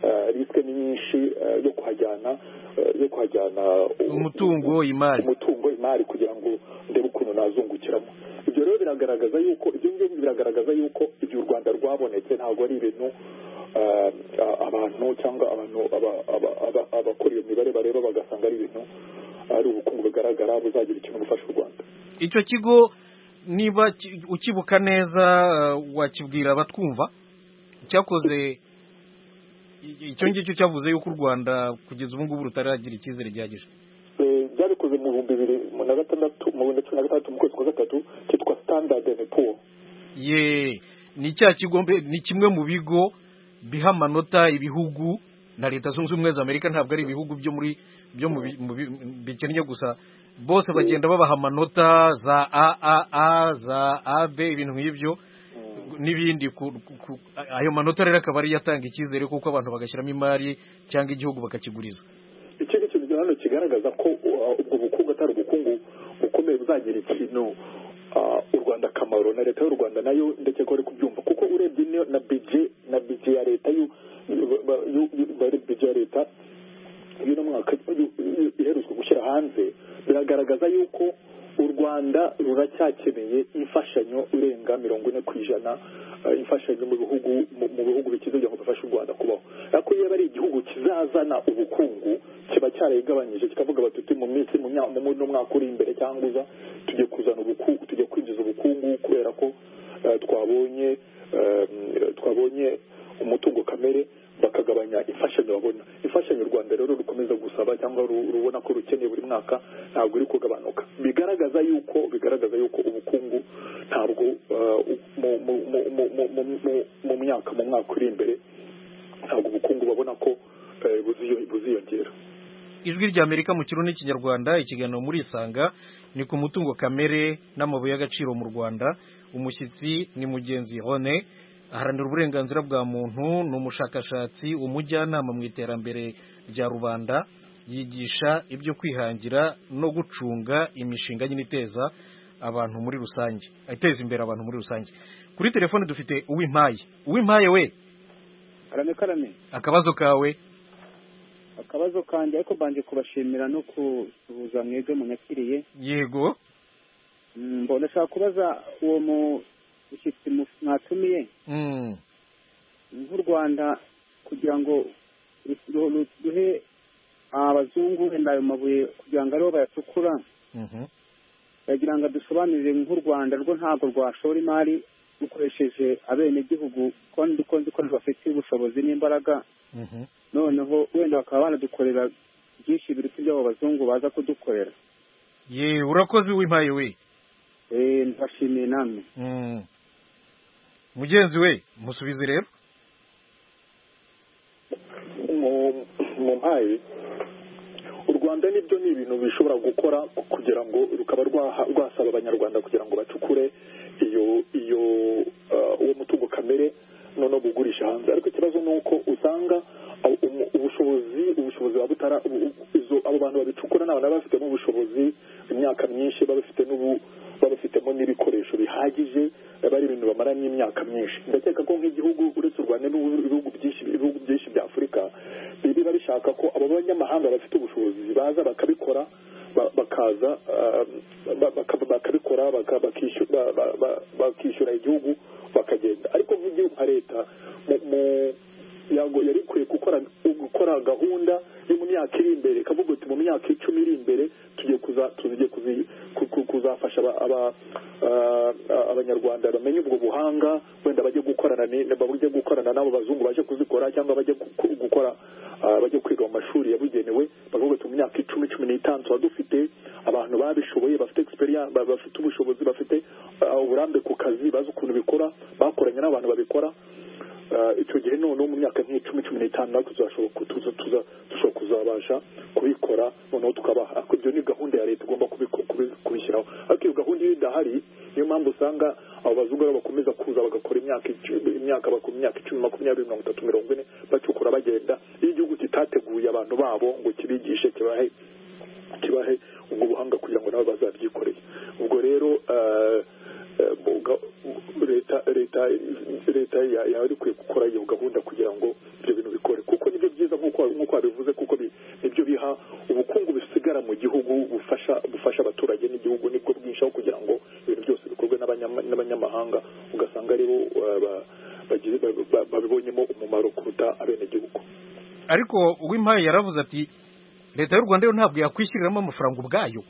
risike ni nyinshi yo kuhajyana yo kuhajyana umutungo imari umutungo imari kugira ngo ndebe ukuntu nazungukiramo. Ibyo rero biragaragaza yuko ibyo ngibyo biragaragaza yuko ibyo u Rwanda rwabonetse ntabwo ari ibintu abantu cyangwa abantu abakora iyo mibare bareba bagasanga ari ibintu ari ubukungu bugaragara buzagira ikintu bufasha u Rwanda. Icyo kigo niba ukibuka neza wakibwira abatwumva cyakoze icyo ngicyo cyavuze yuko u Rwanda kugeza ubu ngubu rutaragira icyizere gihagije. Byabikoze mu bihumbi bibiri na gatandatu mu bihumbi cumi na gatandatu mu kwezi kwa gatatu cyitwa Standard and Poor. Ye ni cya kigo ni kimwe mu bigo biha amanota ibihugu na Leta Zunze Ubumwe za Amerika, ntabwo ari ibihugu byo muri byo mu bikennye gusa, bose bagenda babaha amanota za A A A za A B ibintu nk'ibyo n'ibindi. Ayo manota rero akaba ari yatanga icyizere kuko abantu bagashyiramo imari cyangwa igihugu bakakiguriza. Icyo ni ikintu hano kigaragaza ko ubwo bukungu atari ubukungu bukomeye buzagira ikintu u Rwanda akamaro, na Leta y'u Rwanda nayo ndetse ko ari kubyumva, kuko urebye na budget na budget ya Leta y'u budget ya Leta y'uno mwaka iherutse gushyira hanze, biragaragaza yuko u Rwanda ruracyakeneye imfashanyo irenga mirongo ine ku ijana, imfashanyo mu bihugu mu bihugu bikize kugira ngo bifashe u Rwanda kubaho. Ariko iyo ari igihugu kizazana ubukungu kiba cyarayigabanyije kikavuga batuti mu minsi mu mwaka uri imbere cyangwa uza tujye kuzana ubukungu, tujye kwinjiza ubukungu kubera ko twabonye twabonye umutungo kamere, bakagabanya imfashanyo babona. Imfashanyo u Rwanda rero rukomeza gusaba cyangwa rubona ko rukeneye buri mwaka ntabwo iri kugabanuka, bigaragaza yuko bigaragaza yuko ubukungu ntabwo mu myaka mu mwaka uri imbere ntabwo ubukungu babona ko buziyongera. Ijwi rya Amerika mu Kirundi n'Ikinyarwanda, ikiganiro muri Isanga ni ku mutungo kamere n'amabuye y'agaciro mu Rwanda. Umushyitsi ni Mugenzi Rone, aharanira uburenganzira bwa muntu, ni umushakashatsi, umujyanama mu iterambere rya rubanda, yigisha ibyo kwihangira no gucunga imishinga nyine iteza abantu muri rusange, iteza imbere abantu muri rusange. Kuri telefone dufite Uwimpaye. Uwimpaye we, karame karame, akabazo kawe? Akabazo kanjye ariko banje kubashimira no kusuhuza mwebwe munyakiriye. Yego. Mbona nshaka kubaza uwo mu ushyitsi mwatumiye nk'u Rwanda kugira ngo duhe abazungu wenda ayo mabuye kugira ngo aribo bayacukura, bagira ngo dusobanurire nk'u Rwanda rwo ntabwo rwashora imari dukoresheje abenegihugu kandi ko nzi ko bafite ubushobozi n'imbaraga, noneho wenda bakaba banadukorera byinshi biruta ibyo abo bazungu baza kudukorera. Ye urakoze Uwimpaye we. Eh ndashimiye namwe. Mugenzi we musubize rero. Mu mpaye u Rwanda nibyo ni ibintu bishobora gukora kugira ngo rukaba rwasaba abanyarwanda kugira ngo bacukure iyo iyo uwo mutungo kamere none bugurisha hanze. Ariko ikibazo ni uko usanga ubushobozi ubushobozi babutara izo abo bantu babicukura n'abantu bafitemo ubushobozi imyaka myinshi, babifite n'ubu babifitemo n'ibikoresho bihagije, bari ibintu bamara n'imyaka myinshi. Ndakeka ko nk'igihugu uretse u Rwanda n'ibihugu byinshi ibihugu byinshi bya Afurika biba bishaka ko abo banyamahanga bafite ubushobozi baza bakabikora, bakaza bakabikora bakishyura igihugu bakagenda. Ariko nk'igihugu nka Leta yari ikwiye gukora gukora gahunda yo mu myaka iri imbere, ikavuga ati mu myaka icumi iri imbere tugiye kuza tugiye kuzafasha abanyarwanda bamenye ubwo buhanga, wenda bajye gukorana bajye gukorana n'abo bazungu baje kuzikora cyangwa bajye gukora bajye kwiga mu mashuri yabugenewe. Bavuga ati mu myaka icumi cumi n'itanu tuba dufite abantu babishoboye, bafite experience, bafite ubushobozi, bafite uburambe ku kazi, bazi ukuntu bikora, bakoranye n'abantu babikora. Icyo gihe noneho mu myaka nk'icumi cumi n'itanu natwe tuzashobora kuzabasha kubikora, noneho tukabaha. Ibyo ni gahunda ya Leta igomba kubishyiraho. Ariko iyo gahunda iyo idahari, niyo mpamvu usanga abo bazungu bakomeza kuza bagakora imyaka imyaka bakora imyaka icumi makumyabiri mirongo itatu mirongo ine bacukura bagenda. Iyo igihugu kitateguye abantu babo ngo kibigishe kibahe kibahe ubwo buhanga kugira ngo nabo bazabyikoreye, ubwo rero leta leta leta yawe ikwiye gukora iyo gahunda kugira ngo ibyo bintu bikore kuko nibyo byiza nk'uko nk'uko babivuze kuko nibyo biha ubukungu bisigara mu gihugu bufasha bufasha abaturage n'igihugu nibwo bwinshaho kugira ngo ibintu byose bikorwe n'abanyamahanga ugasanga aribo babibonyemo umumaro kuruta abenegihugu. Ariko uwimpaye yaravuze ati leta y'u Rwanda yo ntabwo yakwishyuriramo amafaranga ubwayo.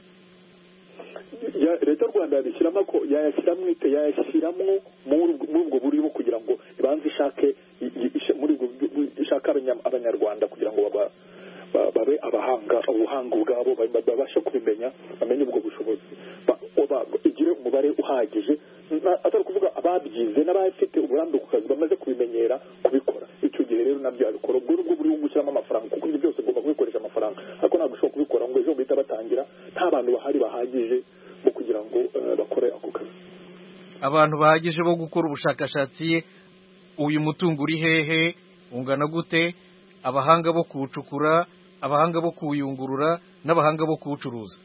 Leta y'u Rwanda yabishyiramo ko yayashyiramo ite yayashyiramo muri ubwo buryo kugira ngo ibanze ishake muri ishaka abanyarwanda kugira ngo babe abahanga ubuhanga ubwabo babashe kubimenya bamenye ubwo bushobozi igire umubare uhagije atari kuvuga ababyize n'abafite uburambe ku kazi bamaze kubimenyera kubikora icyo gihe rero nabyo abikora ubwo nubwo buri gushyiramo amafaranga kuko ibyo byose ugomba kubikoresha amafaranga ariko ntabwo ushobora kubikora ngo ejo bahita batangira nta bantu bahari bahagije bo kugira ngo bakore ako kazi. Abantu bahagije bo gukora ubushakashatsi uyu mutungo uri hehe ungana gute abahanga bo kuwucukura abahanga bo kuwuyungurura n'abahanga bo kuwucuruza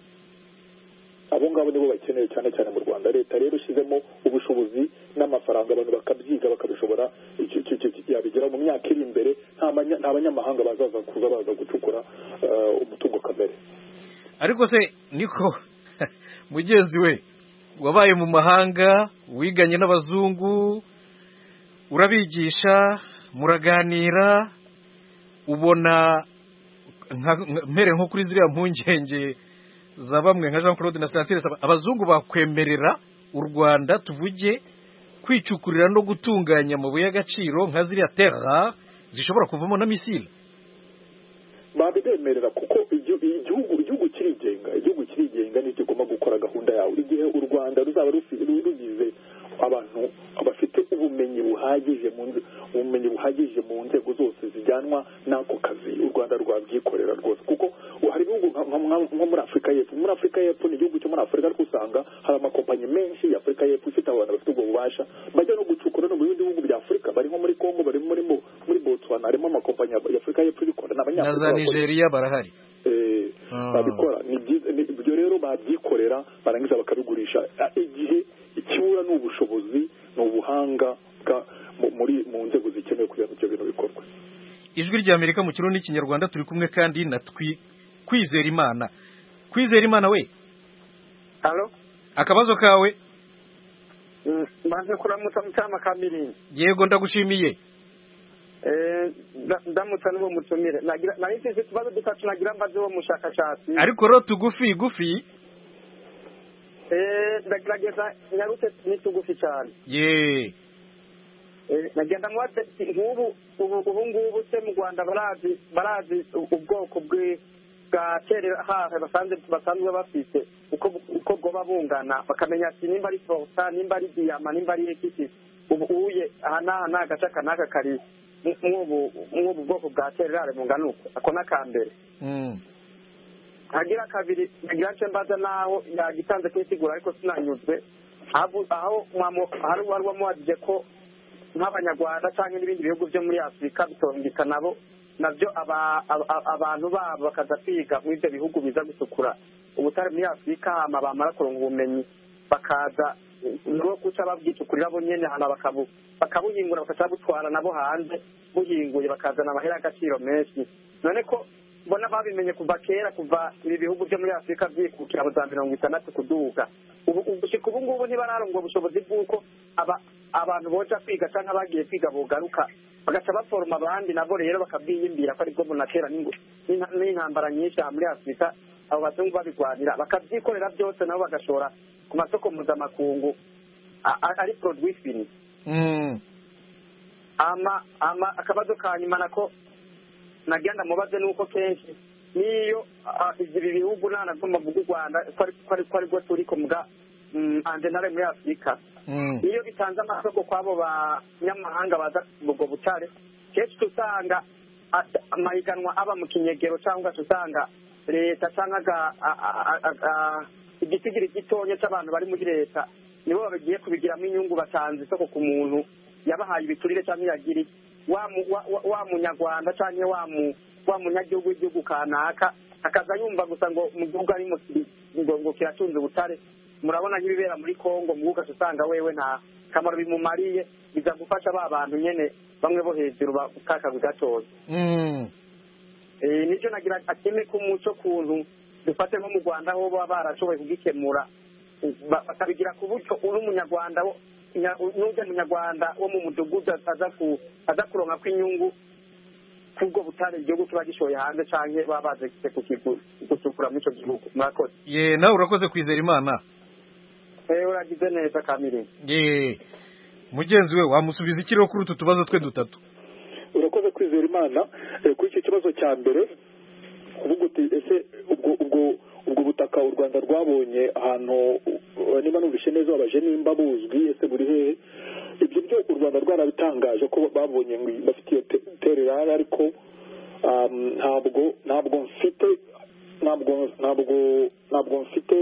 abo ngabo nibo bakeneye cyane cyane mu Rwanda. Leta rero ishizemo ubushobozi n'amafaranga abantu bakabyiga bakabishobora yabigira mu myaka iri imbere nta banyamahanga bazaza kuza baza gucukura umutungo kamere. Ariko se niko mugenzi we wabaye mu mahanga wiganye n'abazungu urabigisha muraganira ubona mpere nko kuri ziriya mpungenge za bamwe nka Jean Claude na Stanislas abazungu bakwemerera u Rwanda tuvuge kwicukurira no gutunganya amabuye y'agaciro nka ziriya terra zishobora kuvamo na misile? Babidemerera kuko igihugu igihugu kirigenga igihugu kirigenga ni kigomba gukora gahunda yawe. Igihe u Rwanda ruzaba rugize abantu abafite ubumenyi buhagije mu ubumenyi buhagije mu nzego zose zijyanwa n'ako kazi u Rwanda rwabyikorera rwose kuko hari ibihugu nko muri Afurika y'Epfo muri Afurika y'Epfo ni igihugu cyo muri Afurika ariko usanga hari amakompanyi menshi ya Afurika y'Epfo ifite abantu bafite ubwo bubasha bajya no gucukura no mu bindi bihugu bya Afurika bari nko muri Congo bari muri muri Botswana harimo amakompanyi ya Afurika y'Epfo bikora n'abanyafurika na Nigeria barahari eh babikora ni ibyo rero babyikorera barangiza bakabigurisha igihe ikibura n'ubushobozi n'ubuhanga muri mu nzego zikenewe kugira ngo ibyo bintu bikorwe. Ijwi rya Amerika mu kirundi n'ikinyarwanda turi kumwe kandi na Kwizera Imana. Kwizera Imana we Halo akabazo kawe maze kuramutsa mutama kamiri. Yego ndagushimiye. Eh ndamutsa n'uwo mutumire nagira nahise tubazo dutatu nagira mbaze wo mushakashatsi ariko ro tugufi gufi eh ndagerageza nyarutse ni tugufi cyane. Ye eh nagenda mwate nk'ubu ubu ngubu se mu Rwanda barazi barazi ubwoko bwe bwa terera hahe basanze basanzwe bafite uko uko goba bungana bakamenya ati nimba ari forsa nimba ari diama nimba ari ekiti ubu uye aha na gaca kanaka kari nk'ubu nk'ubu bwoko bwa terera bungana uko akona kambere. Mm. Hagira kabiri nagira nce mbaza naho yagitanze kwisigura ariko sinanyuzwe aho aho mwamo hari wari wamuadije ko nk'abanyarwanda cyangwa n'ibindi bihugu byo muri Afrika bitongika nabo nabyo abantu babo bakaza kwiga muri ibyo bihugu biza gusukura ubutare muri Afrika hama bamara kuronka ubumenyi bakaza no kuca babwicukurira bo nyene hana bakabu bakabuhingura bakaca butwara nabo hanze buhinguye bakazana amahera agaciro menshi. None ko bona babimenye kuva kera kuva ibi bihugu byo muri Afrika byikukira mu za mirongo itandatu kuduga ubu ubushika ubu ngubu ntibararongo ubushobozi bw'uko aba abantu boja kwiga canke abagiye kwiga bogaruka bagaca baforoma abandi nabo rero bakabyiyimbira ko aribwo munatera n'intambara nyinshi muri Afrika abo bazungu babigwanira bakabyikorera byose nabo bagashora ku masoko mpuzamakungu ari produit fini. Mm. ama ama akabazo kanyuma nako nagenda mubaze nuko kenshi niyo ibi bihugu nanagomba mu Rwanda kwari kwari gwo turi ko mga andenare muri Afrika niyo bitanze amasoko kwabo ba nyamahanga baza ubwo butare kenshi tusanga amahiganwa aba mu kinyegero cyangwa tusanga leta cyangwa igitigiri gitonye cy'abantu bari muri leta nibo bagiye kubigiramo inyungu batanze isoko ku muntu yabahaye ibiturire cyangwa yagiri wa munyarwanda cyangwa wa mu wa munyagihugu w'igihugu kanaka akaza yumva gusa ngo mu gihugu ari ngo ngo kiratunze ubutare murabona nk'ibibera muri Kongo mu ugaca usanga wewe nta kamaro bimumariye biza gufasha ba bantu nyene bamwe bo hejuru bakakaga gatoza mm eh nicyo nagira akeme ku muco kuntu dufate nko mu Rwanda ho baba barashoboye kugikemura bakabigira ku buryo uri umunyarwanda n'ujya munyarwanda wo mu mudugudu aza ku aza kuronka kw'inyungu kubwo butare igihugu kiba gishoye hanze canke baba baze gucukura muri ico gihugu. Murakoze. Ye nawe urakoze kwizera Imana. Eh uragize neza Kamiri. Ye mugenzi we wamusubiza ikiro kuri utu tubazo twe dutatu. Urakoze kwizera Imana kuri icyo kibazo cya mbere uvuga uti ese ubwo ubwo ubwo butaka u Rwanda rwabonye ahantu niba numvishe neza wabaje nimba buzwi ese buri hehe ibyo byo u Rwanda rwarabitangaje ko babonye bafitiye tererare ariko ntabwo ntabwo mfite ntabwo ntabwo ntabwo mfite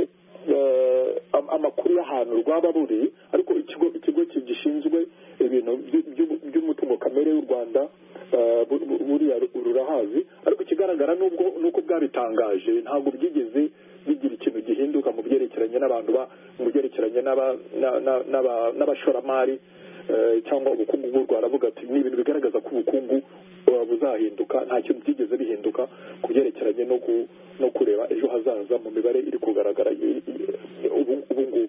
amakuru y'ahantu rwaba buri ariko ikigo ikigo gishinzwe ibintu by'umutungo kamere y'u Rwanda buriya rurahazi ariko ikigaragara nubwo nuko bwabitangaje ntabwo byigeze bigira ikintu gihinduka mu byerekeranye n'abantu ba mu byerekeranye n'abashoramari cyangwa ubukungu bw'u Rwanda avuga ati ni ibintu bigaragaza ko ubukungu buzahinduka nta kintu byigeze bihinduka ku byerekeranye no no kureba ejo hazaza mu mibare iri kugaragara ubu ngubu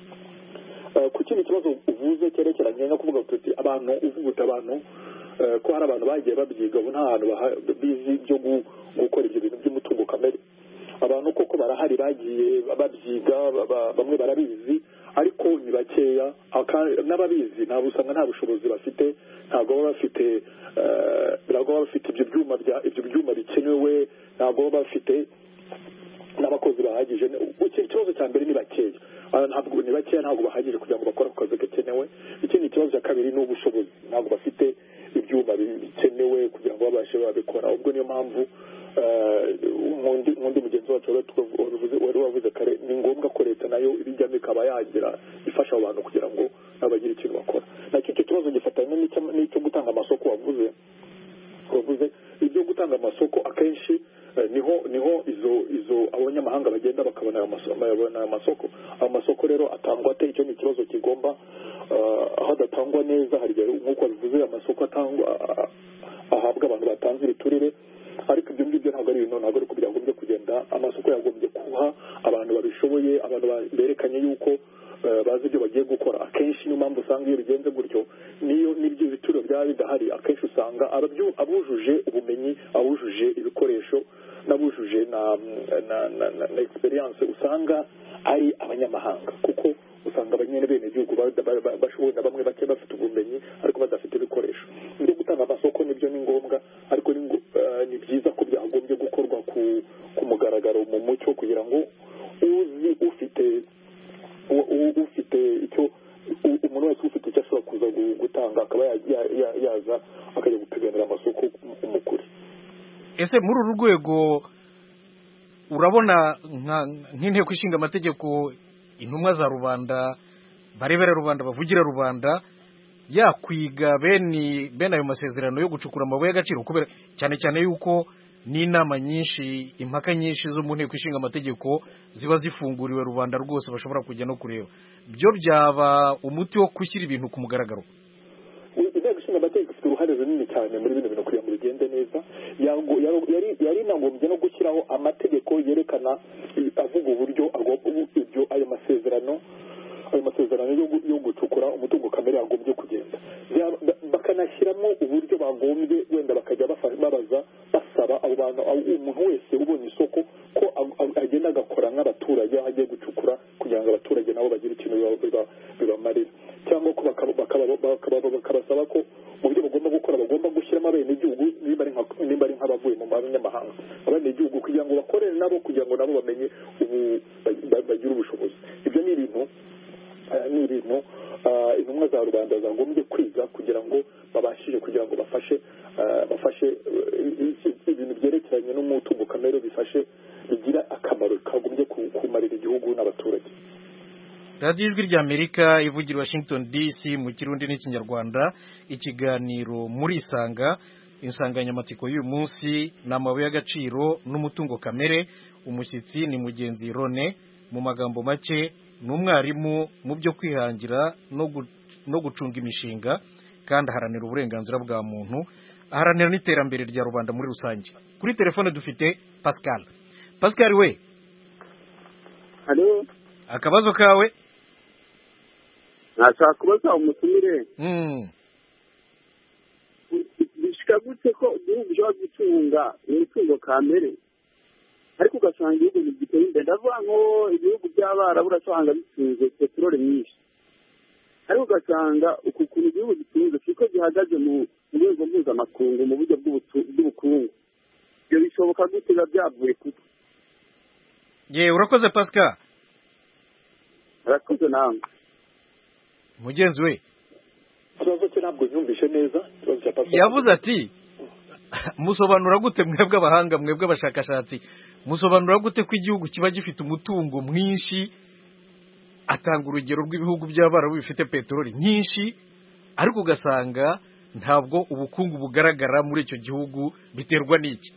ku kindi kibazo uvuze cyerekeranye no kuvuga uti abantu uvuga abantu ko hari abantu bagiye babyiga ubu nta hantu bizi byo gukora ibyo bintu by'umutungo kamere abantu koko barahari bagiye babyiga bamwe barabizi ariko ni bakeya n'ababizi ntabwo usanga nta bushobozi bafite ntabwo baba bafite ntabwo baba bafite ibyo byuma bya ibyo byuma bikenewe ntabwo baba bafite n'abakozi bahagije ikibazo cya mbere ni bakeya ntabwo ni bakeya ntabwo bahagije kugira ngo bakore ako kazi gakenewe ikindi kibazo cya kabiri ni ubushobozi ntabwo bafite ibyuma bikenewe kugira ngo babashe babikora ubwo niyo mpamvu nk'undi mugenzi wacu wari wavuze kare ni ngombwa ko leta nayo ibijyamo ikaba yagira ifasha abo bantu kugira ngo bagire ikintu bakora nacyo icyo kibazo gifatanye n'icyo gutanga amasoko wavuze wavuze ibyo gutanga amasoko akenshi niho niho izo izo abanyamahanga bagenda bakabona ayo masoko ayo masoko rero atangwa ate icyo ni ikibazo kigomba aho adatangwa neza hari nk'uko bivuze amasoko atangwa ahabwa abantu batanze ibiturire ariko ibyo ngibyo ntabwo ari ibintu ntabwo ari kugira ngo byo kugenda amasoko yagombye kuha abantu babishoboye abantu berekanye yuko bazi ibyo bagiye gukora akenshi niyo mpamvu usanga iyo bigenze gutyo niyo n'ibyo bituro byaba bidahari akenshi usanga abujuje ubumenyi abujuje ibikoresho n'abujuje na na na na experience usanga ari abanyamahanga kuko usanga abanyene bene gihugu bashoboye na bamwe bake bafite ubumenyi ariko badafite ibikoresho byo gutanga amasoko nibyo ni ngombwa ariko ni byiza ko byagombye gukorwa ku ku mugaragaro mu mucyo kugira ngo uzi ufite ufite icyo umuntu wese ufite icyo ashobora kuza gutanga akaba yaza akajya gupiganira amasoko umukuri. Ese muri uru rwego urabona nk'inteko ishinga amategeko intumwa za rubanda barebera rubanda bavugira rubanda yakwiga bene bene ayo masezerano yo gucukura amabuye y'agaciro kubera cyane cyane yuko n'inama nyinshi impaka nyinshi zo mu nteko ishinga amategeko ziba zifunguriwe rubanda rwose bashobora kujya no kureba byo byaba umuti wo gushyira ibintu ku mugaragaro. Inteko ishinga amategeko ifite uruhare runini cyane muri bino bintu kugira ngo bigende neza yari yari inagombye no gushyiraho amategeko yerekana avuga uburyo ibyo ayo masezerano ayo masezerano yo gucukura umutungo kamere yagombye kugenda bakanashyiramo uburyo bagombye wenda bakajya babaza basaba abo bantu umuntu wese ubonye isoko ko agenda agakora nk'abaturage aho agiye gucukura kugira ngo abaturage nabo bagire ikintu bibamarira cyangwa ko bakabasaba ko mu byo bagomba gukora bagomba gushyiramo abenegihugu nimba ari nk'abavuye mu banyamahanga abenegihugu kugira ngo bakorere nabo kugira ngo nabo bamenye ubu bagire ubushobozi. Ibyo ni ibintu ni ibintu intumwa za rubanda zagombye kwiga kugira ngo babashije kugira ngo bafashe bafashe ibintu byerekeranye n'umutungo kamere bifashe bigira akamaro kagombye kumarira igihugu n'abaturage. radiyo ijwi ry'Amerika ivugira Washington D C mu kirundi n'ikinyarwanda ikiganiro muri isanga insanganyamatsiko y'uyu munsi ni amabuye y'agaciro n'umutungo kamere umushyitsi ni mugenzi Rone mu magambo make ni umwarimu mu byo kwihangira no gucunga imishinga kandi aharanira uburenganzira bwa muntu, aharanira n'iterambere rya rubanda muri rusange. Kuri telefone dufite Pascal. Pascal we, halo, akabazo kawe? Nashaka kubaza umutumire. Mm. Bishika gute ko igihugu cyo gutunga imitungo kamere ariko ugasanga igihugu giteye imbere, ndavuga nko ibihugu by'Abarabu urasanga bitunze peteroli nyinshi, ariko ugasanga uku kuntu igihugu gitunze kiko gihagaze mu rwego mpuzamakungu mu buryo bw'ubukungu, ibyo bishoboka gute biba byavuye kuko? Ye, urakoze Pascal. Urakoze nawe. Mugenzi we, ikibazo cye ntabwo nyumvishe neza. Yavuze ati musobanura gute mwebwe abahanga, mwebwe abashakashatsi, musobanura gute ko igihugu kiba gifite umutungo mwinshi? Atanga urugero rw'ibihugu by'Abarabu bifite peteroli nyinshi, ariko ugasanga ntabwo ubukungu bugaragara muri icyo gihugu. Biterwa n'iki?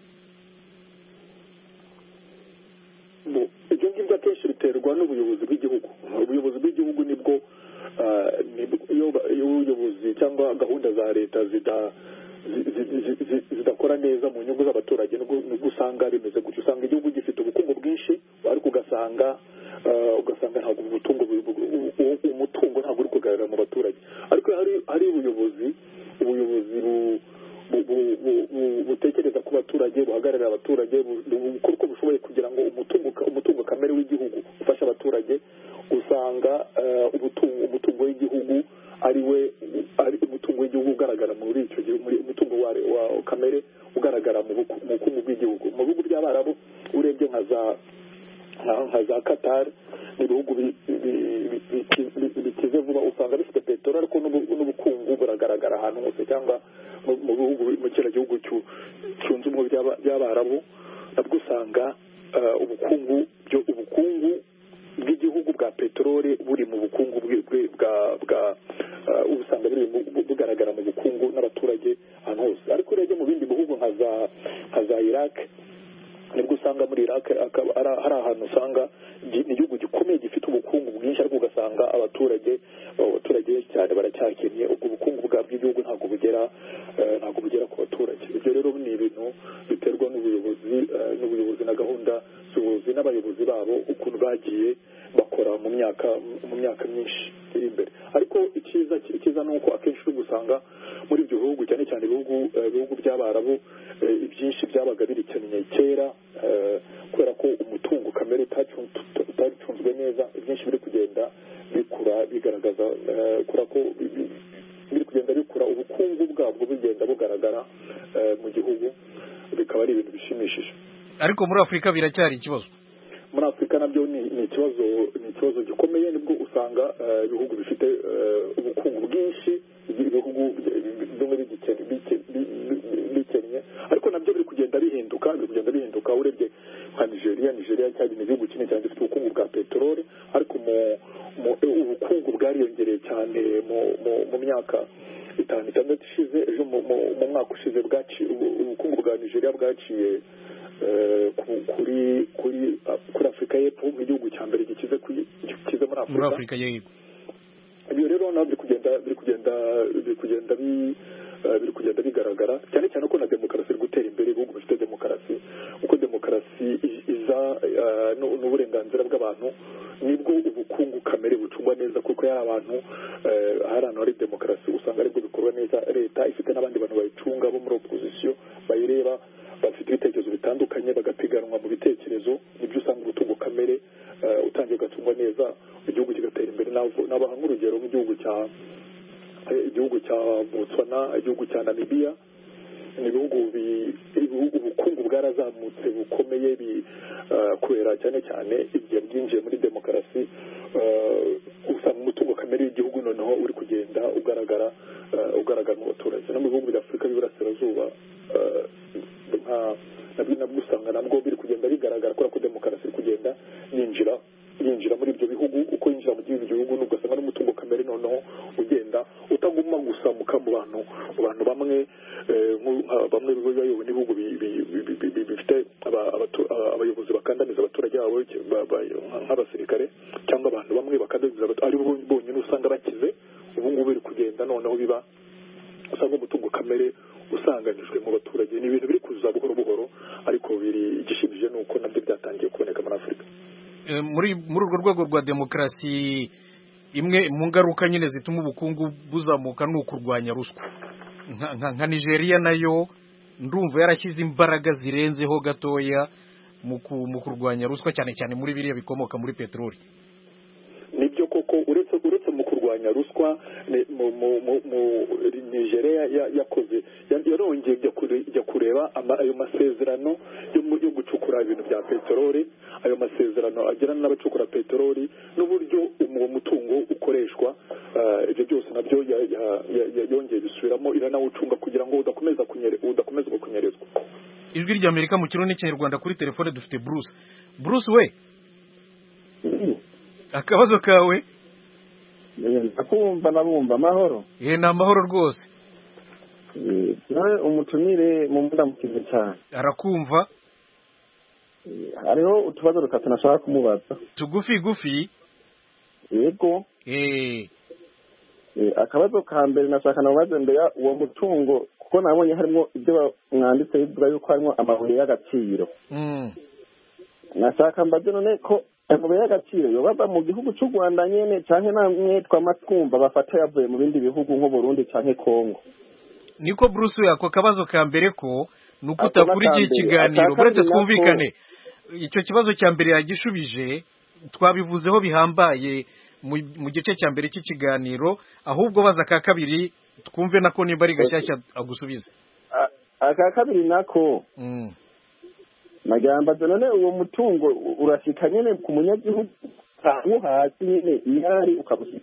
Ibyo ngibyo akenshi biterwa n'ubuyobozi bw'igihugu. Ubuyobozi bw'igihugu nibwo iyo ubuyobozi cyangwa gahunda za leta zidakora neza mu nyungu z'abaturage, nubwo usanga bimeze gutyo. Usanga igihugu gifite ubukungu bwinshi, ariko ugasanga ugasanga ntabwo umutungo umutungo ntabwo uri kugaragara mu baturage. Ariko hari hari ubuyobozi ubuyobozi butekereza ku baturage, buhagararira abaturage, bukora uko bushoboye kugira ngo umutungo umutungo kamere w'igihugu ufashe abaturage. Usanga umutungo w'igihugu ari we ari umutungo w'igihugu ugaragara muri icyo gihugu, muri umutungo wa kamere ugaragara mu bukungu bw'igihugu. Mu bihugu by'Abarabu urebye nka za nka za Qatar n'ibihugu bikize vuba, usanga bifite peteroli ariko n'ubukungu buragaragara ahantu hose, cyangwa mu bihugu mu kera gihugu cyunze ubumwe by'Abarabu nabwo usanga ubukungu byo ubukungu bw'igihugu bwa peteroli buri mu bukungu bwa bwa usanga bugaragara mu bukungu n'abaturage ahantu hose. Ariko urebye mu bindi bihugu nka za nka za Iraq, nibwo usanga muri Iraq hari ahantu usanga ni igihugu gikomeye gifite ubukungu bwinshi, ariko ugasanga abaturage abaturage cyane baracyakennye. Ubwo bukungu bwa bw'igihugu ntabwo bugera ntabwo bugera ku baturage. Ibyo rero ni ibintu biterwa n'ubuyobozi n'ubuyobozi na gahunda z'ubuyobozi n'abayobozi babo, ukuntu bagiye bakora mu myaka mu myaka myinshi iri imbere. Ariko icyiza icyiza ni uko akenshi uri gusanga muri ibyo bihugu, cyane cyane ibihugu ibihugu by'Abarabu, ibyinshi byabaga birikennye kera kubera ko umutungo kamere utacunzwe neza. Ibyinshi biri kugenda bikura bigaragaza kura ko biri kugenda bikura ubukungu bwabwo bugenda bugaragara mu gihugu, bikaba ari ibintu bishimishije. Ariko muri Afurika biracyari ikibazo. Muri Afurika nabyo ni ikibazo ni ikibazo gikomeye. Nibwo usanga ibihugu bifite ubukungu bwinshi, ibihugu bimwe bikennye, ariko nabyo biri kugenda bihinduka biri kugenda bihinduka. Urebye nka Nigeria Nigeria cyari ni igihugu kinini cyane gifite ubukungu bwa peteroli, ariko mu ubukungu bwariyongereye cyane mu myaka itanu itandatu ishize. Ejo mu mwaka ushize ubukungu bwa Nigeria bwaciye kuri kuri kuri Afurika y'Epfo, mu gihugu cya mbere gikize gikize muri Afurika. Muri Afurika y'Epfo ibyo rero nabyo biri kugenda biri kugenda biri kugenda biri kugenda bigaragara, cyane cyane ko na demokarasi iri gutera imbere. Ibihugu bifite demokarasi, uko demokarasi iza n'uburenganzira bw'abantu, nibwo ubukungu kamere bucungwa neza, kuko yari abantu hari ahantu hari demokarasi usanga aribwo bikorwa neza. Leta ifite n'abandi bantu bayicunga bo muri opozisiyo bayireba, bafite ibitekerezo bitandukanye, bagapiganwa mu bitekerezo. Nibyo usanga umutungo kamere utangiye ugacungwa neza, igihugu kigatera imbere. Nabaha nk'urugero nk'igihugu cya igihugu cya Botswana, igihugu cya Namibia, ni ibihugu ubukungu bwarazamutse bukomeye kubera cyane cyane igihe byinjiye muri demokarasi. Usanga umutungo kamere w'igihugu noneho uri kugenda ugaragara ugaragara mu baturage. No mu bihugu bya Afurika y'Iburasirazuba nabyo nabwo usanga nabwo biri kugenda bigaragara kubera ko demokarasi iri kugenda yinjira yinjira muri ibyo bihugu. Uko yinjira mu gihugu ugasanga n'umutungo kamere noneho ugenda utaguma gusa mu bantu mu bantu bamwe bamwe bayobowe n'ibihugu bifite abayobozi bakandamiza abaturage babo nk'abasirikare cyangwa abantu bamwe bakandamiza ari bo bonyine usanga bakize ubu ngubu biri kugenda noneho biba usanga umutungo kamere usanganijwe mu baturage ni ibintu biri kuza buhoro buhoro ariko biri igishimije nuko nabyo byatangiye kuboneka muri Afurika muri muri urwo rwego rwa demokarasi imwe mu ngaruka nyine zituma ubukungu buzamuka ni ukurwanya ruswa nka Nigeria nayo ndumva yarashyize imbaraga zirenzeho gatoya mu kurwanya ruswa cyane cyane muri biriya bikomoka muri peteroli. Nibyo koko uretse uretse mu kurwanya ruswa mu Nigeria yakoze yarongeye jya kureba ayo masezerano yo gucukura ibintu bya peteroli, ayo masezerano agirana n'abacukura peteroli n'uburyo uwo mutungo ukoreshwa, ibyo byose nabyo yongeye bisubiramo iranawucunga kugira ngo udakomeza udakomeza kunyerezwa. Ijwi rya Amerika mu kirundi n'Ikinyarwanda kuri telefone dufite Bruce. Bruce we akabazo kawe? Akumva nabumva amahoro. Eh na amahoro rwose. Nawe umutumire mu ndamukize cyane. Arakumva? Hariho utubazo rukatu nashaka kumubaza. Tugufi gufi? Yego. Eh. Eh akabazo ka mbere nashaka nabaze mbere uwo mutungo kuko nabonye harimo ibyo mwanditse bivuga yuko harimo amabuye y'agaciro. Mm. Nashaka mbaze none ko amabuye y'agaciro yo baba mu gihugu cy'u Rwanda nyene canke namwe twamatwumva bafata yavuye mu bindi bihugu nko Burundi canke Kongo. Niko Bruce yako kabazo ka mbere ko nuko utakurikiye ikiganiro buretse twumvikane icyo kibazo cya mbere yagishubije twabivuzeho bihambaye mu gice cya mbere cy'ikiganiro ahubwo baza ka kabiri twumve nako nimba ari gashyashya agusubize. Aka kabiri nako mm. Magambaza none uwo mutungo urashika nyene ku munyagihugu aho hasi nyene yari ukabusika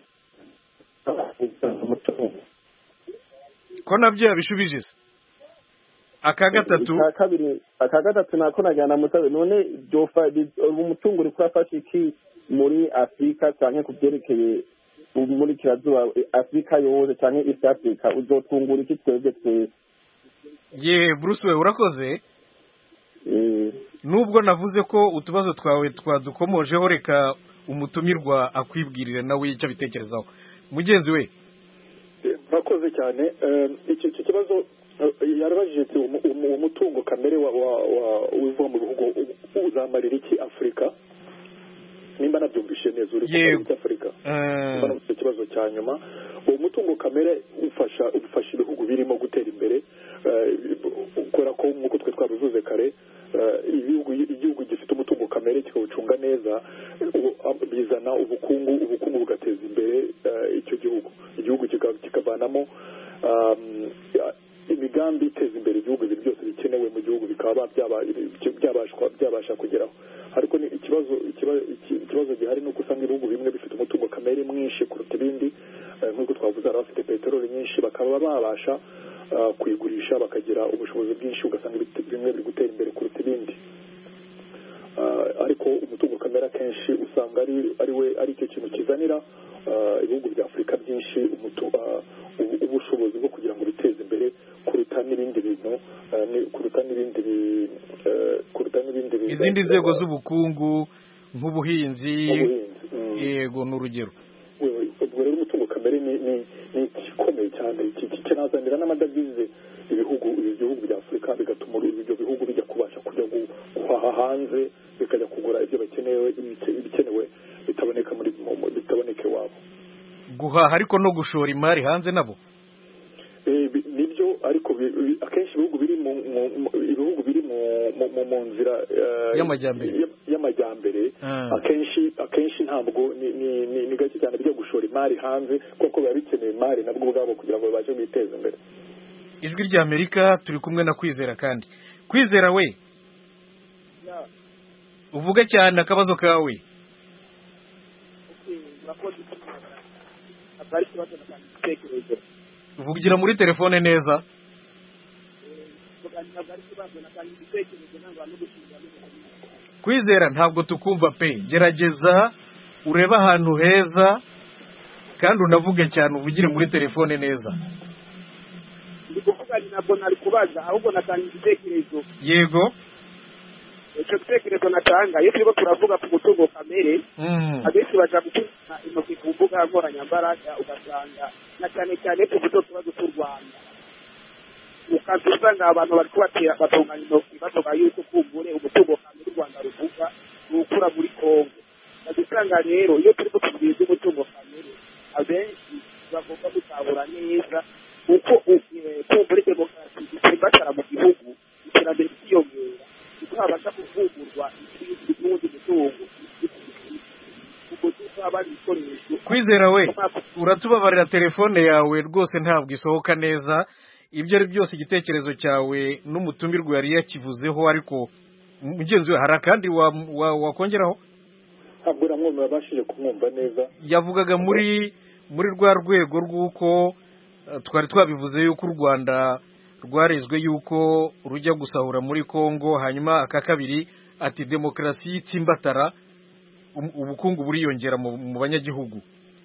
ko nabyo yabishubije aka gatatu aka kabiri aka gatatu nako najyana mutabe none dofa umutungo uri kwafasha iki muri Afrika cyane kubyerekeye muri kirazuba Afrika yose cyane East Africa uzotungura iki twebwe twese? Ye Bruce we urakoze. Nubwo navuze ko utubazo twawe twadukomojeho reka umutumirwa akwibwirira nawe icyo bitekerezaho. Mugenzi we urakoze cyane. Iki kibazo yarabajije umutungo kamere wa uva mu bihugu uzamarira iki Afrika nimba nabyumvishe neza uri muri Afrika. Nimba navuze ikibazo cya nyuma uwo mutungo kamere ufasha ufasha ibihugu birimo gutera imbere ukora ko nk'uko twe twabivuze kare ibihugu igihugu gifite umutungo kamere kikawucunga neza bizana ubukungu ubukungu bugateza imbere icyo gihugu igihugu kikavanamo imigambi iteza imbere igihugu ibintu byose bikenewe mu gihugu bikaba byabashwa byabasha kugeraho. Ariko ni ikibazo ikibazo gihari nuko usanga ibihugu bimwe bifite umutungo kamere mwinshi kuruta ibindi nk'uko twavuze ari abafite peteroli nyinshi bakaba babasha kuyigurisha bakagira ubushobozi bwinshi ugasanga bimwe biri gutera imbere kuruta ibindi. Ariko umutungo kamere akenshi usanga ari ari we ari cyo kintu kizanira ibihugu bya Afurika byinshi ubushobozi bwo kugira ngo biteze imbere kuruta n'ibindi bintu kuruta n'ibindi kuruta n'ibindi bintu izindi nzego z'ubukungu nk'ubuhinzi. Yego n'urugero ubwo rero umutungo kamere ni ni ikomeye cyane kinazanira n'amadevize ibihugu ibihugu bya Afurika bigatuma ibyo bihugu bijya kubasha kujya guhaha hanze bikajya kugura ibyo bakenewe ibikenewe bitaboneka muri bitaboneke wabo guhaha ariko no gushora imari hanze nabo nibyo. Ariko akenshi ibihugu biri mu ibihugu biri mu nzira y'amajyambere y'amajyambere akenshi akenshi ntabwo ni gake cyane byo gushora imari hanze kuko biba bikeneye imari nabwo ubwabo kugira ngo babashe kwiteza imbere. Ijwi rya Amerika turi kumwe na Kwizera kandi Kwizera we uvuga cyane akabazo kawe. Uvugira muri telefone neza. Kwizera ntabwo tukumva pe gerageza ureba ahantu heza kandi unavuge cyane uvugire muri telefone neza. Ndikuvuga ntabwo nari kubaza ahubwo natanga igitekerezo. Yego icyo gitekerezo natanga iyo turimo turavuga ku mutungo kamere abenshi baja gukina intoki ku mbuga nkoranyambaga ugasanga na cyane cyane tuvuze utubazo tw'u Rwanda ukaza usanga abantu bari kubatera batunganya intoki bavuga yuko kumbure umutungo kamere u Rwanda ruvuga ni ukura muri Kongo usanga rero iyo turi kutubwira umutungo kamere abenshi bagomba gutahura neza uko kumbure demokarasi itsimbatara mu gihugu iterambere ryiyongera kuko habasha kuvugurwa n'ubundi mutungo Kwizera we uratubabarira telefone yawe rwose ntabwo isohoka neza ibyo ari byose igitekerezo cyawe n'umutumirwa yari yakivuzeho ariko mugenzi we hari akandi wakongeraho ntabwo namwe babashije kumwumva neza yavugaga muri muri rwa rwego rw'uko twari twabivuze yuko u Rwanda rwarezwe yuko rujya gusahura muri Kongo hanyuma aka kabiri ati demokarasi y'itsimbatara ubukungu buriyongera mu banyagihugu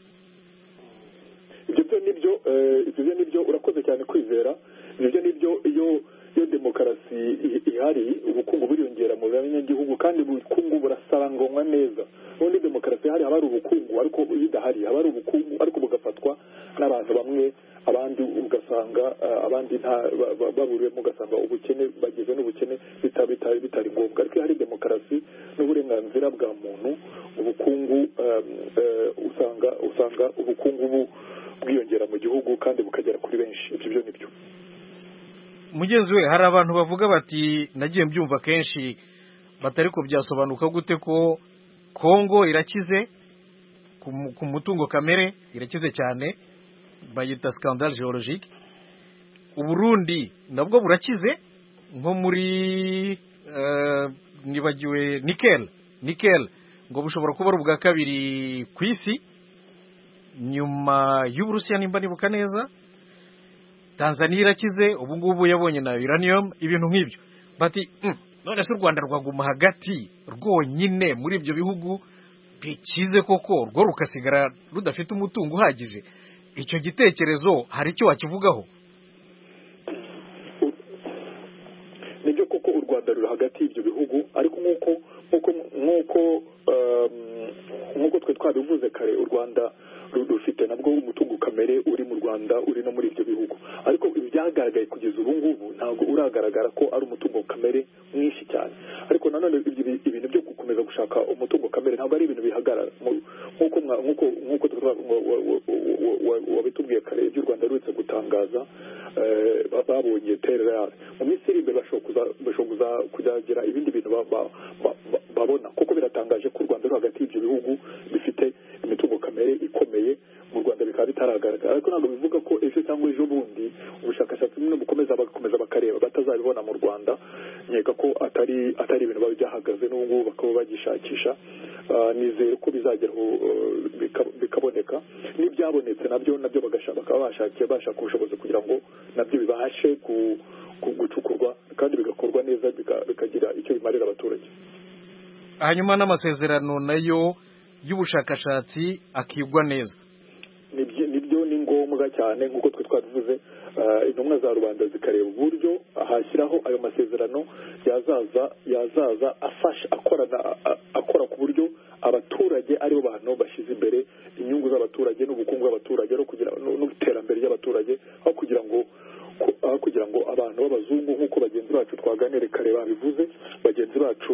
ibyo nibyo ibyo nibyo urakoze cyane Kwizera ibyo nibyo iyo iyo demokarasi ihari ubukungu buriyongera mu banyagihugu kandi ubukungu burasaranganywa neza ubundi demokarasi ihari haba ari ubukungu ariko bidahari haba ari ubukungu ariko bugafatwa n'abantu bamwe abandi ugasanga abandi baburiyemo ugasanga ubukene bageze n'ubukene bitari bitari ngombwa ariko hari demokarasi n'uburenganzira bwa muntu ubukungu usanga usanga ubukungu bwiyongera mu gihugu kandi bukagera kuri benshi ibyo byo nibyo mugenzi we hari abantu bavuga bati nagiye mbyumva kenshi batari ko byasobanuka gute ko Kongo irakize ku mutungo kamere irakize cyane bayita scandale géologique Uburundi nabwo burakize nko muri uh, nibagiwe nickel nickel ngo bushobora kuba ubwa kabiri ku isi nyuma y'Uburusiya nimba nibuka neza Tanzania irakize ubu ngubu yabonye na uranium ibintu nk'ibyo bati mm, none se u Rwanda rwaguma hagati rwonyine muri ibyo bihugu bikize koko rwo rukasigara rudafite umutungo uhagije icyo gitekerezo hari icyo wakivugaho nibyo koko u Rwanda ruri hagati y'ibyo bihugu ariko nk'uko nk'uko nk'uko nk'uko twe twabivuze kare u Rwanda rufite nabwo umutungo kamere uri mu Rwanda uri no muri ibyo bihugu ariko ibyagaragaye kugeza ubu ngubu ntabwo uragaragara ko ari umutungo kamere mwinshi cyane ariko nanone ibintu byo gukomeza gushaka umutungo kamere ntabwo ari ibintu bihagarara nk'uko nk'uko nk'uko wabitubwiye kare iby'u Rwanda ruretse gutangaza babonye tererare mu minsi iri imbere bashobora kuzagira ibindi bintu babona kuko biratangaje ko u Rwanda ruri hagati y'ibyo bihugu bifite imitungo kamere ikomeye mu Rwanda bikaba bitaragaragara ariko ntabwo bivuga ko ejo cyangwa ejo bundi ubushakashatsi bumwe bukomeza bagakomeza bakareba batazabibona mu Rwanda nkeka ko atari atari ibintu biba byahagaze n'ubu ngubu bakaba bagishakisha nizere ko bizageraho bikaboneka n'ibyabonetse nabyo nabyo bakaba bashakiye bashaka ubushobozi kugira ngo nabyo bibashe gucukurwa kandi bigakorwa neza bikagira icyo bimarira abaturage hanyuma n'amasezerano nayo y'ubushakashatsi akigwa neza nibyo ni ngombwa cyane nk'uko twe twabivuze intumwa za rubanda zikareba uburyo hashyiraho ayo masezerano yazaza yazaza afasha akorana akora ku buryo abaturage aribo bantu bashyize imbere inyungu z'abaturage n'ubukungu bw'abaturage no kugira n'iterambere ry'abaturage aho kugira ngo aho kugira ngo abantu b'abazungu nk'uko bagenzi bacu twaganire kare babivuze bagenzi bacu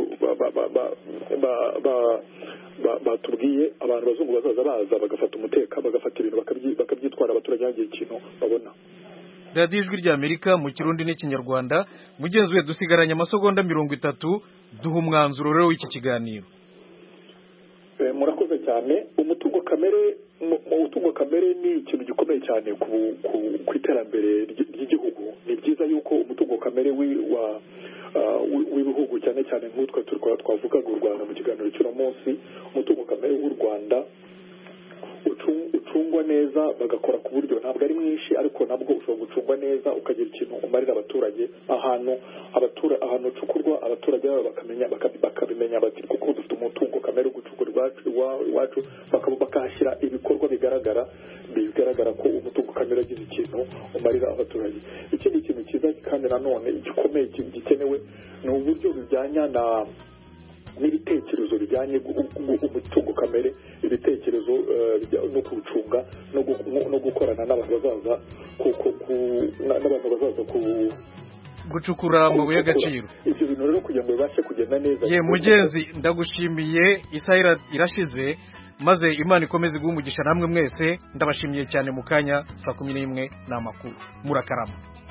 batubwiye abantu bazungu bazaza baza bagafata umuteka bagafata ibintu bakabyitwara abaturage ntagiye ikintu babona radiyo ijwi ry'Amerika mu kirundi n'ikinyarwanda mugenzi we dusigaranye amasegonda mirongo itatu duha umwanzuro rero w'iki kiganiro murakoze cyane umutungo kamere umutungo kamere ni ikintu gikomeye cyane ku iterambere ry'igihugu ni byiza yuko umutungo kamere w'ibihugu cyane cyane nk'utwo twavugaga u Rwanda mu kiganiro cy'uno munsi umutungo kamere w'u Rwanda ucungwa neza bagakora ku buryo ntabwo ari mwinshi ariko nabwo ushobora gucungwa neza ukagira ikintu umarira abaturage ahantu abatura ahantu ucukurwa abaturage babo bakamenya bakabimenya bati kuko dufite umutungo kamere gucukura iwacu bakahashyira ibikorwa bigaragara bigaragara ko umutungo kamere agize ikintu umarira abaturage. Ikindi kintu cyiza kandi nanone gikomeye gikenewe ni uburyo bijyanya na n'ibitekerezo bijyanye umutungo kamere, ibitekerezo no kuwucunga no gukorana n'abantu bazaza n'abantu bazaza ku gucukura amabuye y'agaciro. Ibyo bintu rero kugira ngo bibashe kugenda neza. Ye mugenzi ndagushimiye, isaha irashize, maze Imana ikomeze guha umugisha namwe mwese. Ndabashimiye cyane. Mu kanya saa kumi n'imwe n'amakuru. Murakarama.